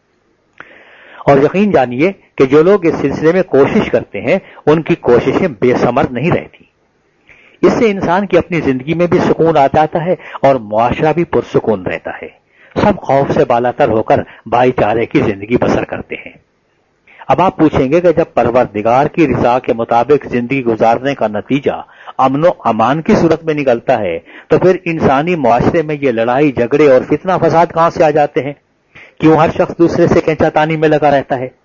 اور یقین جانیے کہ جو لوگ اس سلسلے میں کوشش کرتے ہیں ان کی کوششیں بے ثمر نہیں رہتی۔ اس سے انسان کی اپنی زندگی میں بھی سکون آ جاتا ہے اور معاشرہ بھی پرسکون رہتا ہے۔ سب خوف سے بالاتر ہو کر بھائی چارے کی زندگی بسر کرتے ہیں۔ اب آپ پوچھیں گے کہ جب پروردگار کی رضا کے مطابق زندگی گزارنے کا نتیجہ امن و امان کی صورت میں نکلتا ہے تو پھر انسانی معاشرے میں یہ لڑائی جھگڑے اور فتنہ فساد کہاں سے آ جاتے ہیں؟ کیوں ہر شخص دوسرے سے کینچا تانی میں لگا رہتا ہے؟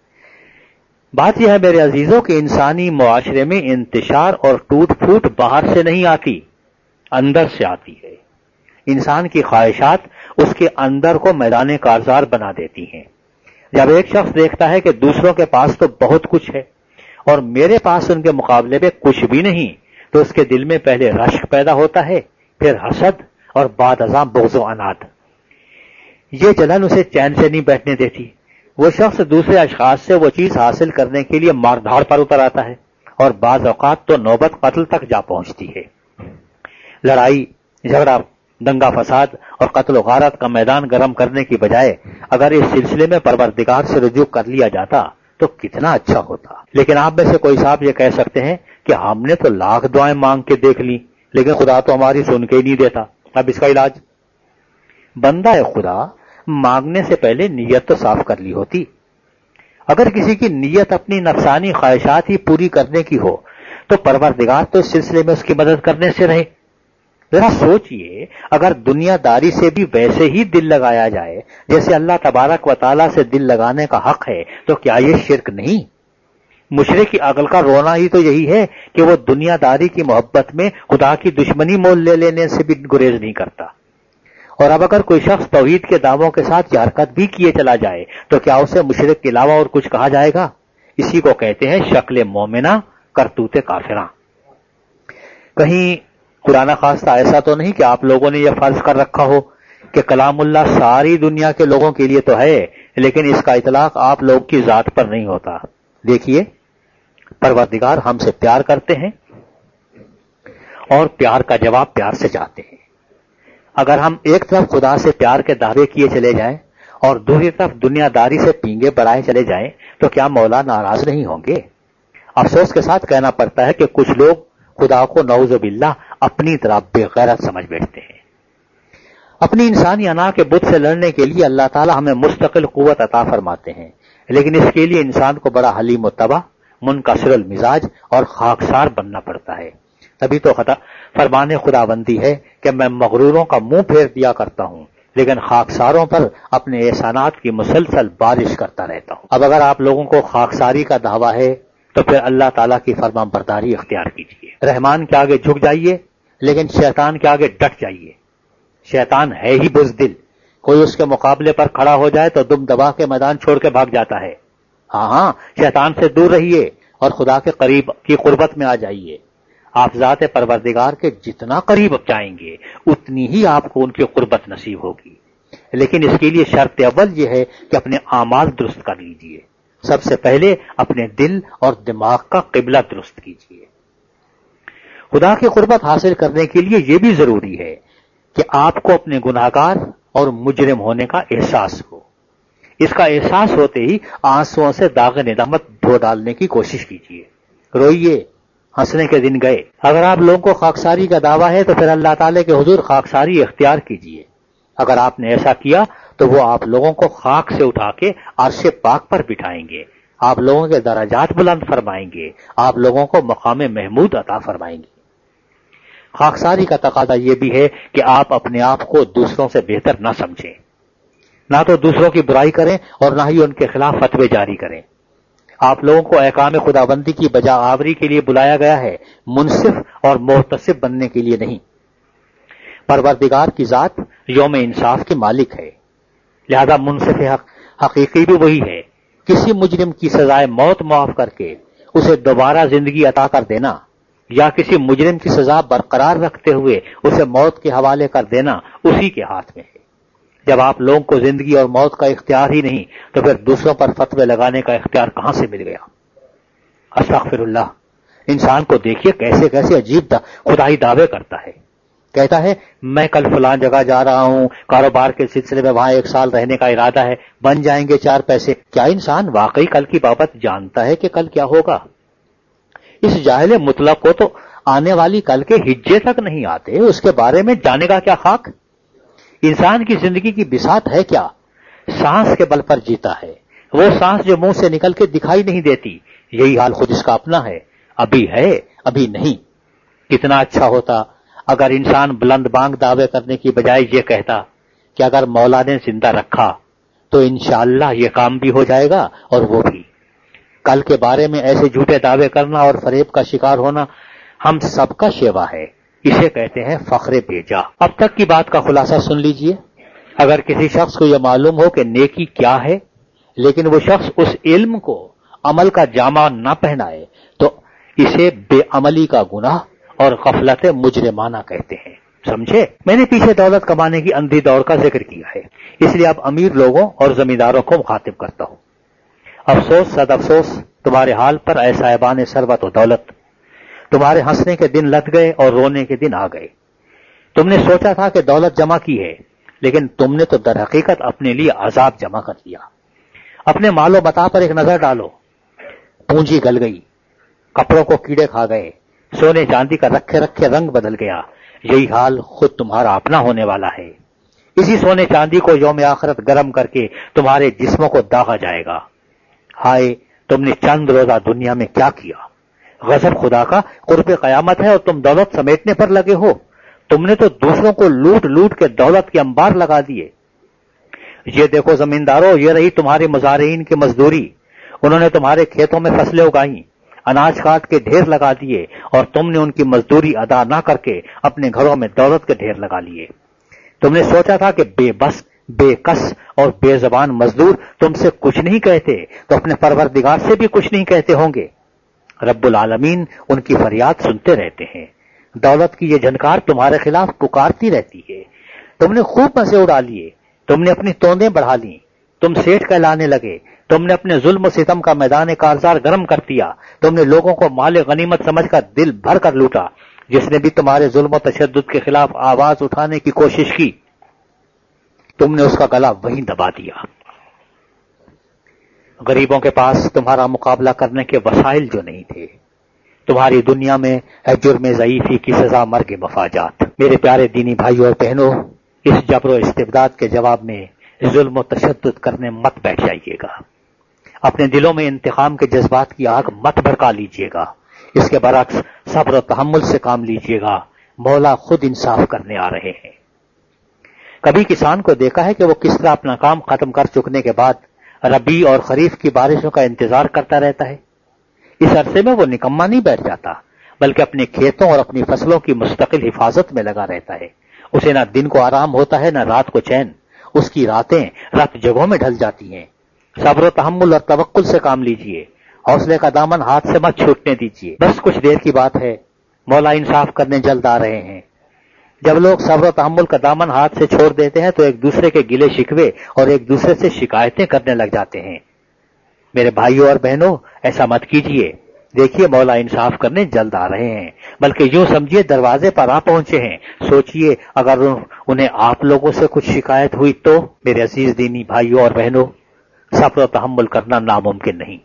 بات یہ ہے میرے عزیزوں کہ انسانی معاشرے میں انتشار اور ٹوٹ پھوٹ باہر سے نہیں آتی، اندر سے آتی ہے۔ انسان کی خواہشات اس کے اندر کو میدان کارزار بنا دیتی ہیں۔ جب ایک شخص دیکھتا ہے کہ دوسروں کے پاس تو بہت کچھ ہے اور میرے پاس ان کے مقابلے میں کچھ بھی نہیں، تو اس کے دل میں پہلے رشک پیدا ہوتا ہے، پھر حسد اور بعد ازاں بغض و عناد۔ یہ جلن اسے چین سے نہیں بیٹھنے دیتی۔ وہ شخص دوسرے اشخاص سے وہ چیز حاصل کرنے کے لیے مار دھاڑ پر اتر آتا ہے اور بعض اوقات تو نوبت قتل تک جا پہنچتی ہے۔ لڑائی جھگڑا، دنگا فساد اور قتل و غارت کا میدان گرم کرنے کی بجائے اگر اس سلسلے میں پروردگار سے رجوع کر لیا جاتا تو کتنا اچھا ہوتا۔ لیکن آپ میں سے کوئی صاحب یہ کہہ سکتے ہیں کہ ہم نے تو لاکھ دعائیں مانگ کے دیکھ لی لیکن خدا تو ہماری سن کے ہی نہیں دیتا، اب اس کا علاج؟ بندہ خدا مانگنے سے پہلے نیت تو صاف کر لی ہوتی۔ اگر کسی کی نیت اپنی نفسانی خواہشات ہی پوری کرنے کی ہو تو پروردگار تو اس سلسلے میں اس کی مدد کرنے سے رہے۔ ذرا سوچئے، اگر دنیا داری سے بھی ویسے ہی دل لگایا جائے جیسے اللہ تبارک و تعالیٰ سے دل لگانے کا حق ہے تو کیا یہ شرک نہیں؟ مشرک کی عقل کا رونا ہی تو یہی ہے کہ وہ دنیا داری کی محبت میں خدا کی دشمنی مول لے لینے سے بھی گریز نہیں کرتا۔ اور اب اگر کوئی شخص توحید کے دعووں کے ساتھ یہ حرکت بھی کیے چلا جائے تو کیا اسے مشرک کے علاوہ اور کچھ کہا جائے گا؟ اسی کو کہتے ہیں شکل مومنہ کرتوت کافراں۔ کہیں قرآن خواستہ ایسا تو نہیں کہ آپ لوگوں نے یہ فرض کر رکھا ہو کہ کلام اللہ ساری دنیا کے لوگوں کے لیے تو ہے لیکن اس کا اطلاق آپ لوگ کی ذات پر نہیں ہوتا۔ دیکھیے، پروردگار ہم سے پیار کرتے ہیں اور پیار کا جواب پیار سے چاہتے ہیں۔ اگر ہم ایک طرف خدا سے پیار کے دعوے کیے چلے جائیں اور دوسری طرف دنیا داری سے پینگے بڑھائے چلے جائیں تو کیا مولا ناراض نہیں ہوں گے؟ افسوس کے ساتھ کہنا پڑتا ہے کہ کچھ لوگ خدا کو نعوذ باللہ اپنی طرح بے غیرت سمجھ بیٹھتے ہیں۔ اپنی انسانی انا کے بت سے لڑنے کے لیے اللہ تعالی ہمیں مستقل قوت عطا فرماتے ہیں، لیکن اس کے لیے انسان کو بڑا حلیم و تباہ، منکسر المزاج اور خاکسار بننا پڑتا ہے۔ تبھی تو خطا فرمان خداوندی ہے کہ میں مغروروں کا منہ پھیر دیا کرتا ہوں لیکن خاکساروں پر اپنے احسانات کی مسلسل بارش کرتا رہتا ہوں۔ اب اگر آپ لوگوں کو خاکساری کا دعویٰ ہے تو پھر اللہ تعالیٰ کی فرمان برداری اختیار کیجیے۔ رحمان کے آگے جھک جائیے لیکن شیطان کے آگے ڈٹ جائیے۔ شیطان ہے ہی بزدل، کوئی اس کے مقابلے پر کھڑا ہو جائے تو دم دبا کے میدان چھوڑ کے بھاگ جاتا ہے۔ ہاں ہاں شیطان سے دور رہیے اور خدا کے قریب کی قربت میں آ جائیے۔ آپ ذات پروردگار کے جتنا قریب جائیں گے اتنی ہی آپ کو ان کی قربت نصیب ہوگی، لیکن اس کے لیے شرط اول یہ ہے کہ اپنے اعمال درست کر لیجئے۔ سب سے پہلے اپنے دل اور دماغ کا قبلہ درست کیجئے۔ خدا کی قربت حاصل کرنے کے لیے یہ بھی ضروری ہے کہ آپ کو اپنے گناہگار اور مجرم ہونے کا احساس ہو۔ اس کا احساس ہوتے ہی آنسوؤں سے داغ ندامت دھو ڈالنے کی کوشش کیجئے۔ روئیے، ہنسنے کے دن گئے۔ اگر آپ لوگوں کو خاکساری کا دعویٰ ہے تو پھر اللہ تعالیٰ کے حضور خاکساری اختیار کیجئے۔ اگر آپ نے ایسا کیا تو وہ آپ لوگوں کو خاک سے اٹھا کے عرش پاک پر بٹھائیں گے، آپ لوگوں کے درجات بلند فرمائیں گے، آپ لوگوں کو مقام محمود عطا فرمائیں گے۔ خاکساری کا تقاضا یہ بھی ہے کہ آپ اپنے آپ کو دوسروں سے بہتر نہ سمجھیں، نہ تو دوسروں کی برائی کریں اور نہ ہی ان کے خلاف فتوے جاری کریں۔ آپ لوگوں کو احکام خداوندی کی بجا آوری کے لیے بلایا گیا ہے، منصف اور محتسب بننے کے لیے نہیں۔ پروردگار کی ذات یوم انصاف کی مالک ہے، لہذا منصف حق حقیقی بھی وہی ہے۔ کسی مجرم کی سزائے موت معاف کر کے اسے دوبارہ زندگی عطا کر دینا یا کسی مجرم کی سزا برقرار رکھتے ہوئے اسے موت کے حوالے کر دینا اسی کے ہاتھ میں ہے۔ جب آپ لوگوں کو زندگی اور موت کا اختیار ہی نہیں تو پھر دوسروں پر فتوے لگانے کا اختیار کہاں سے مل گیا؟ استغفر اللہ۔ انسان کو دیکھیے کیسے کیسے عجیب دا خدائی دعوے کرتا ہے۔ کہتا ہے میں کل فلان جگہ جا رہا ہوں، کاروبار کے سلسلے میں وہاں ایک سال رہنے کا ارادہ ہے، بن جائیں گے چار پیسے۔ کیا انسان واقعی کل کی بابت جانتا ہے کہ کل کیا ہوگا؟ اس جاہل مطلق کو تو آنے والی کل کے ہجے تک نہیں آتے، اس کے بارے میں جانے کا کیا خاک؟ انسان کی زندگی کی بساط ہے کیا؟ سانس کے بل پر جیتا ہے، وہ سانس جو منہ سے نکل کے دکھائی نہیں دیتی، یہی حال خود اس کا اپنا ہے، ابھی ہے ابھی نہیں۔ کتنا اچھا ہوتا اگر انسان بلند بانگ دعوے کرنے کی بجائے یہ کہتا کہ اگر مولا نے زندہ رکھا تو انشاءاللہ یہ کام بھی ہو جائے گا اور وہ بھی۔ کل کے بارے میں ایسے جھوٹے دعوے کرنا اور فریب کا شکار ہونا ہم سب کا شیوا ہے، اسے کہتے ہیں فخر بیجا۔ اب تک کی بات کا خلاصہ سن لیجئے۔ اگر کسی شخص کو یہ معلوم ہو کہ نیکی کیا ہے لیکن وہ شخص اس علم کو عمل کا جامہ نہ پہنائے تو اسے بے عملی کا گناہ اور غفلت مجرمانہ کہتے ہیں. سمجھے؟ میں نے پیچھے دولت کمانے کی اندھی دوڑ کا ذکر کیا ہے، اس لیے اب امیر لوگوں اور زمینداروں کو مخاطب کرتا ہوں. افسوس صد افسوس تمہارے حال پر اے صاحبان ثروت و دولت. تمہارے ہنسنے کے دن لٹ گئے اور رونے کے دن آ گئے. تم نے سوچا تھا کہ دولت جمع کی ہے، لیکن تم نے تو در حقیقت اپنے لیے عذاب جمع کر لیا. اپنے مال و متاع پر ایک نظر ڈالو. پونجی گل گئی، کپڑوں کو کیڑے کھا گئے، سونے چاندی کا رکھے رکھے رنگ بدل گیا. یہی حال خود تمہارا اپنا ہونے والا ہے. اسی سونے چاندی کو یوم آخرت گرم کر کے تمہارے جسموں کو داغا جائے گا. ہائے تم نے چند روزہ دنیا میں کیا کیا؟ غضب خدا کا قرب قیامت ہے اور تم دولت سمیٹنے پر لگے ہو. تم نے تو دوسروں کو لوٹ لوٹ کے دولت کے انبار لگا دیے. یہ دیکھو زمینداروں، یہ رہی تمہارے مزارعین کی مزدوری. انہوں نے تمہارے کھیتوں میں فصلیں اگائیں، اناج کاٹ کے ڈھیر لگا دیے، اور تم نے ان کی مزدوری ادا نہ کر کے اپنے گھروں میں دولت کے ڈھیر لگا لیے. تم نے سوچا تھا کہ بے بس، بے کس اور بے زبان مزدور تم سے کچھ نہیں کہتے تو اپنے پروردگار سے بھی کچھ نہیں کہتے ہوں گے. رب العالمین ان کی فریاد سنتے رہتے ہیں. دولت کی یہ جھنکار تمہارے خلاف پکارتی رہتی ہے. تم نے خوب مزے اڑا لیے، تم نے اپنی توندیں بڑھا لی، تم سیٹھ کہلانے لگے، تم نے اپنے ظلم و ستم کا میدان کارزار گرم کر دیا. تم نے لوگوں کو مال غنیمت سمجھ کر دل بھر کر لوٹا. جس نے بھی تمہارے ظلم و تشدد کے خلاف آواز اٹھانے کی کوشش کی، تم نے اس کا گلا وہیں دبا دیا. غریبوں کے پاس تمہارا مقابلہ کرنے کے وسائل جو نہیں تھے. تمہاری دنیا میں ہے جرم ضعیفی کی سزا مرگ مفاجات. میرے پیارے دینی بھائیوں اور بہنوں، اس جبر و استبداد کے جواب میں ظلم و تشدد کرنے مت بیٹھ جائیے گا. اپنے دلوں میں انتقام کے جذبات کی آگ مت بھڑکا لیجیے گا. اس کے برعکس صبر و تحمل سے کام لیجیے گا. مولا خود انصاف کرنے آ رہے ہیں. کبھی کسان کو دیکھا ہے کہ وہ کس طرح اپنا کام ختم کر چکنے کے بعد ربیع اور خریف کی بارشوں کا انتظار کرتا رہتا ہے؟ اس عرصے میں وہ نکما نہیں بیٹھ جاتا، بلکہ اپنے کھیتوں اور اپنی فصلوں کی مستقل حفاظت میں لگا رہتا ہے. اسے نہ دن کو آرام ہوتا ہے نہ رات کو چین. اس کی راتیں رات جگہوں میں ڈھل جاتی ہیں. صبر و تحمل اور توکل سے کام لیجئے. حوصلے کا دامن ہاتھ سے مت چھوٹنے دیجیے. بس کچھ دیر کی بات ہے، مولا انصاف کرنے جلد آ رہے ہیں. جب لوگ صبر و تحمل کا دامن ہاتھ سے چھوڑ دیتے ہیں تو ایک دوسرے کے گلے شکوے اور ایک دوسرے سے شکایتیں کرنے لگ جاتے ہیں. میرے بھائیوں اور بہنوں، ایسا مت کیجیے. دیکھیے مولا انصاف کرنے جلد آ رہے ہیں، بلکہ یوں سمجھیے دروازے پر آ پہنچے ہیں. سوچئے اگر انہیں آپ لوگوں سے کچھ شکایت ہوئی تو؟ میرے عزیز دینی بھائیوں اور بہنوں، صبر و تحمل کرنا ناممکن نہیں.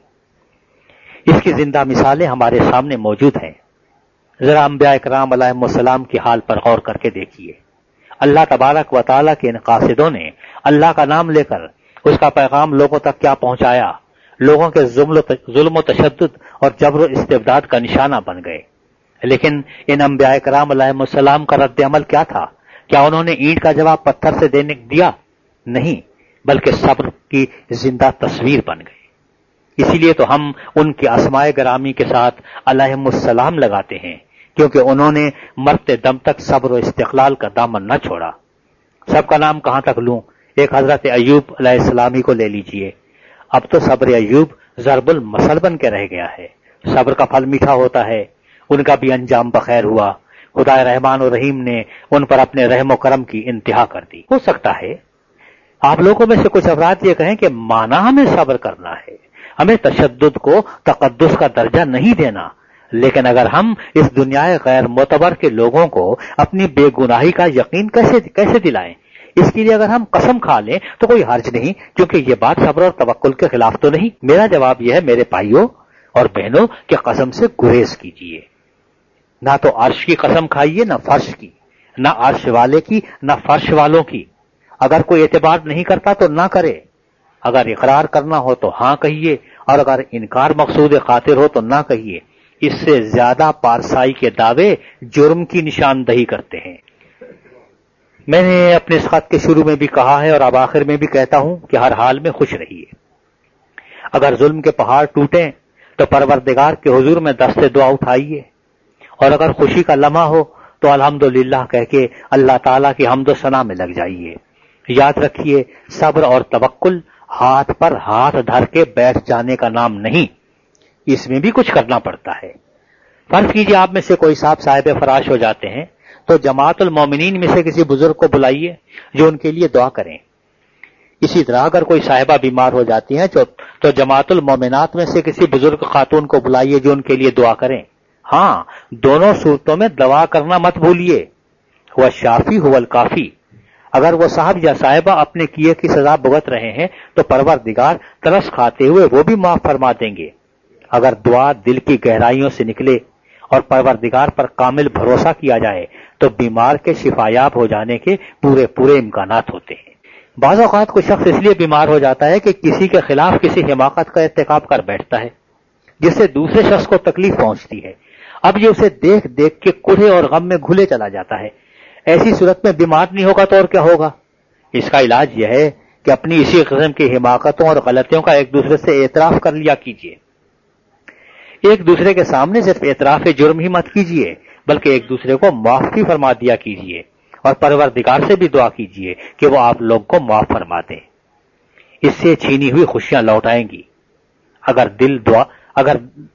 اس کی زندہ مثالیں ہمارے سامنے موجود ہیں. ذرا انبیاء کرام علیہم السلام کی حال پر غور کر کے دیکھیے. اللہ تبارک و تعالیٰ کے ان قاصدوں نے اللہ کا نام لے کر اس کا پیغام لوگوں تک کیا پہنچایا. لوگوں کے ظلم و تشدد اور جبر و استبداد کا نشانہ بن گئے. لیکن ان انبیاء کرام علیہم السلام کا رد عمل کیا تھا؟ کیا انہوں نے اینٹ کا جواب پتھر سے دینے دیا؟ نہیں، بلکہ صبر کی زندہ تصویر بن گئے. اسی لیے تو ہم ان کے اسماء گرامی کے ساتھ علیہم السلام لگاتے ہیں، کیونکہ انہوں نے مرتے دم تک صبر و استقلال کا دامن نہ چھوڑا. سب کا نام کہاں تک لوں؟ ایک حضرت ایوب علیہ السلام ہی کو لے لیجئے. اب تو صبر ایوب ضرب المثل بن کے رہ گیا ہے. صبر کا پھل میٹھا ہوتا ہے. ان کا بھی انجام بخیر ہوا. خدا رحمان و رحیم نے ان پر اپنے رحم و کرم کی انتہا کر دی. ہو سکتا ہے آپ لوگوں میں سے کچھ افراد یہ کہیں کہ مانا ہمیں صبر کرنا ہے، ہمیں تشدد کو تقدس کا درجہ نہیں دینا. لیکن اگر ہم اس دنیا غیر معتبر کے لوگوں کو اپنی بے گناہی کا یقین کیسے کیسے دلائیں؟ اس کے لیے اگر ہم قسم کھا لیں تو کوئی حرج نہیں، کیونکہ یہ بات صبر اور توکل کے خلاف تو نہیں. میرا جواب یہ ہے میرے بھائیوں اور بہنوں کہ قسم سے گریز کیجیے. نہ تو عرش کی قسم کھائیے، نہ فرش کی، نہ عرش والے کی نہ فرش والوں کی. اگر کوئی اعتبار نہیں کرتا تو نہ کرے. اگر اقرار کرنا ہو تو ہاں کہیے، اور اگر انکار مقصود خاطر ہو تو نہ کہیے. اس سے زیادہ پارسائی کے دعوے جرم کی نشاندہی کرتے ہیں. میں نے اپنے اس خط کے شروع میں بھی کہا ہے اور اب آخر میں بھی کہتا ہوں کہ ہر حال میں خوش رہیے. اگر ظلم کے پہاڑ ٹوٹیں تو پروردگار کے حضور میں دست دعا اٹھائیے، اور اگر خوشی کا لمحہ ہو تو الحمدللہ کہہ کے اللہ تعالیٰ کی حمد و ثنا میں لگ جائیے. یاد رکھیے صبر اور توکل ہاتھ پر ہاتھ دھر کے بیٹھ جانے کا نام نہیں، اس میں بھی کچھ کرنا پڑتا ہے۔ فرض کیجیے آپ میں سے کوئی صاحب صاحب فراش ہو جاتے ہیں تو جماعت المومنین میں سے کسی بزرگ کو بلائیے جو ان کے لیے دعا کریں۔ اسی طرح اگر کوئی صاحبہ بیمار ہو جاتی ہیں تو جماعت المومنات میں سے کسی بزرگ خاتون کو بلائیے جو ان کے لیے دعا کریں۔ ہاں، دونوں صورتوں میں دعا کرنا مت بھولیے، وہ شافی هو الکافی۔ اگر وہ صاحب یا صاحبہ اپنے کیے کی سزا بھگت رہے ہیں تو پروردگار ترس کھاتے ہوئے وہ بھی معاف فرما دیں گے۔ اگر دعا دل کی گہرائیوں سے نکلے اور پروردگار پر کامل بھروسہ کیا جائے تو بیمار کے شفایاب ہو جانے کے پورے پورے امکانات ہوتے ہیں۔ بعض اوقات کوئی شخص اس لیے بیمار ہو جاتا ہے کہ کسی کے خلاف کسی حماقت کا ارتکاب کر بیٹھتا ہے جس سے دوسرے شخص کو تکلیف پہنچتی ہے۔ اب یہ اسے دیکھ دیکھ کے کوڑھے اور غم میں گھلے چلا جاتا ہے۔ ایسی صورت میں بیمار نہیں ہوگا تو اور کیا ہوگا؟ اس کا علاج یہ ہے کہ اپنی اسی قسم کی حماقتوں اور غلطیوں کا ایک دوسرے سے اعتراف کر لیا کیجیے۔ ایک دوسرے کے سامنے صرف اعتراف جرم ہی مت کیجیے بلکہ ایک دوسرے کو معاف بھی فرما دیا کیجیے اور پروردگار سے بھی دعا کیجیے کہ وہ آپ لوگ کو معاف فرما دے۔ اس سے چھینی ہوئی خوشیاں لوٹ آئیں گی۔ اگر دل دعا اگر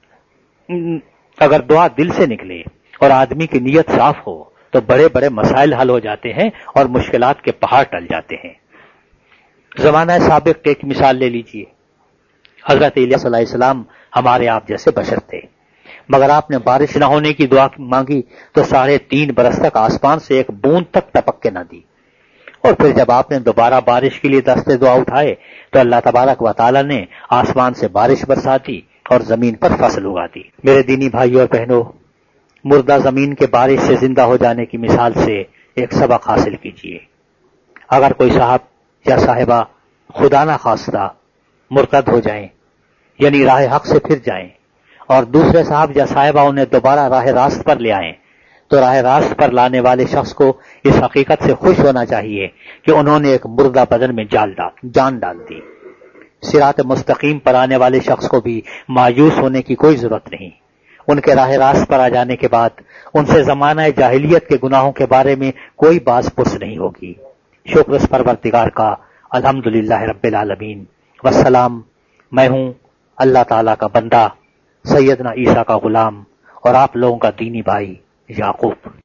اگر دعا دل سے نکلے اور آدمی کی نیت صاف ہو تو بڑے بڑے مسائل حل ہو جاتے ہیں اور مشکلات کے پہاڑ ٹل جاتے ہیں۔ زمانہ سابق کی ایک مثال لے لیجئے۔ حضرت الیاس صلی اللہ علیہ وسلم ہمارے آپ جیسے بشر تھے، مگر آپ نے بارش نہ ہونے کی دعا مانگی تو ساڑھے تین برس تک آسمان سے ایک بوند تک ٹپک کے نہ دی، اور پھر جب آپ نے دوبارہ بارش کے لیے دستے دعا اٹھائے تو اللہ تبارک و تعالی نے آسمان سے بارش برسا دی اور زمین پر فصل اگا دی۔ میرے دینی بھائیوں اور بہنوں، مردہ زمین کے بارش سے زندہ ہو جانے کی مثال سے ایک سبق حاصل کیجیے۔ اگر کوئی صاحب یا صاحبہ خدا نہ خواستہ مرتد ہو جائیں یعنی راہ حق سے پھر جائیں اور دوسرے صاحب یا صاحبہ انہیں دوبارہ راہ راست پر لے آئیں تو راہ راست پر لانے والے شخص کو اس حقیقت سے خوش ہونا چاہیے کہ انہوں نے ایک مردہ بدن میں جان ڈال جان ڈال دی۔ صراط مستقیم پر آنے والے شخص کو بھی مایوس ہونے کی کوئی ضرورت نہیں۔ ان کے راہ راست پر آ جانے کے بعد ان سے زمانہ جاہلیت کے گناہوں کے بارے میں کوئی باز پرس نہیں ہوگی۔ شکر اس پروردگار کا، الحمدللہ رب العالمین۔ والسلام۔ میں ہوں اللہ تعالیٰ کا بندہ، سیدنا عیسیٰ کا غلام اور آپ لوگوں کا دینی بھائی یعقوب۔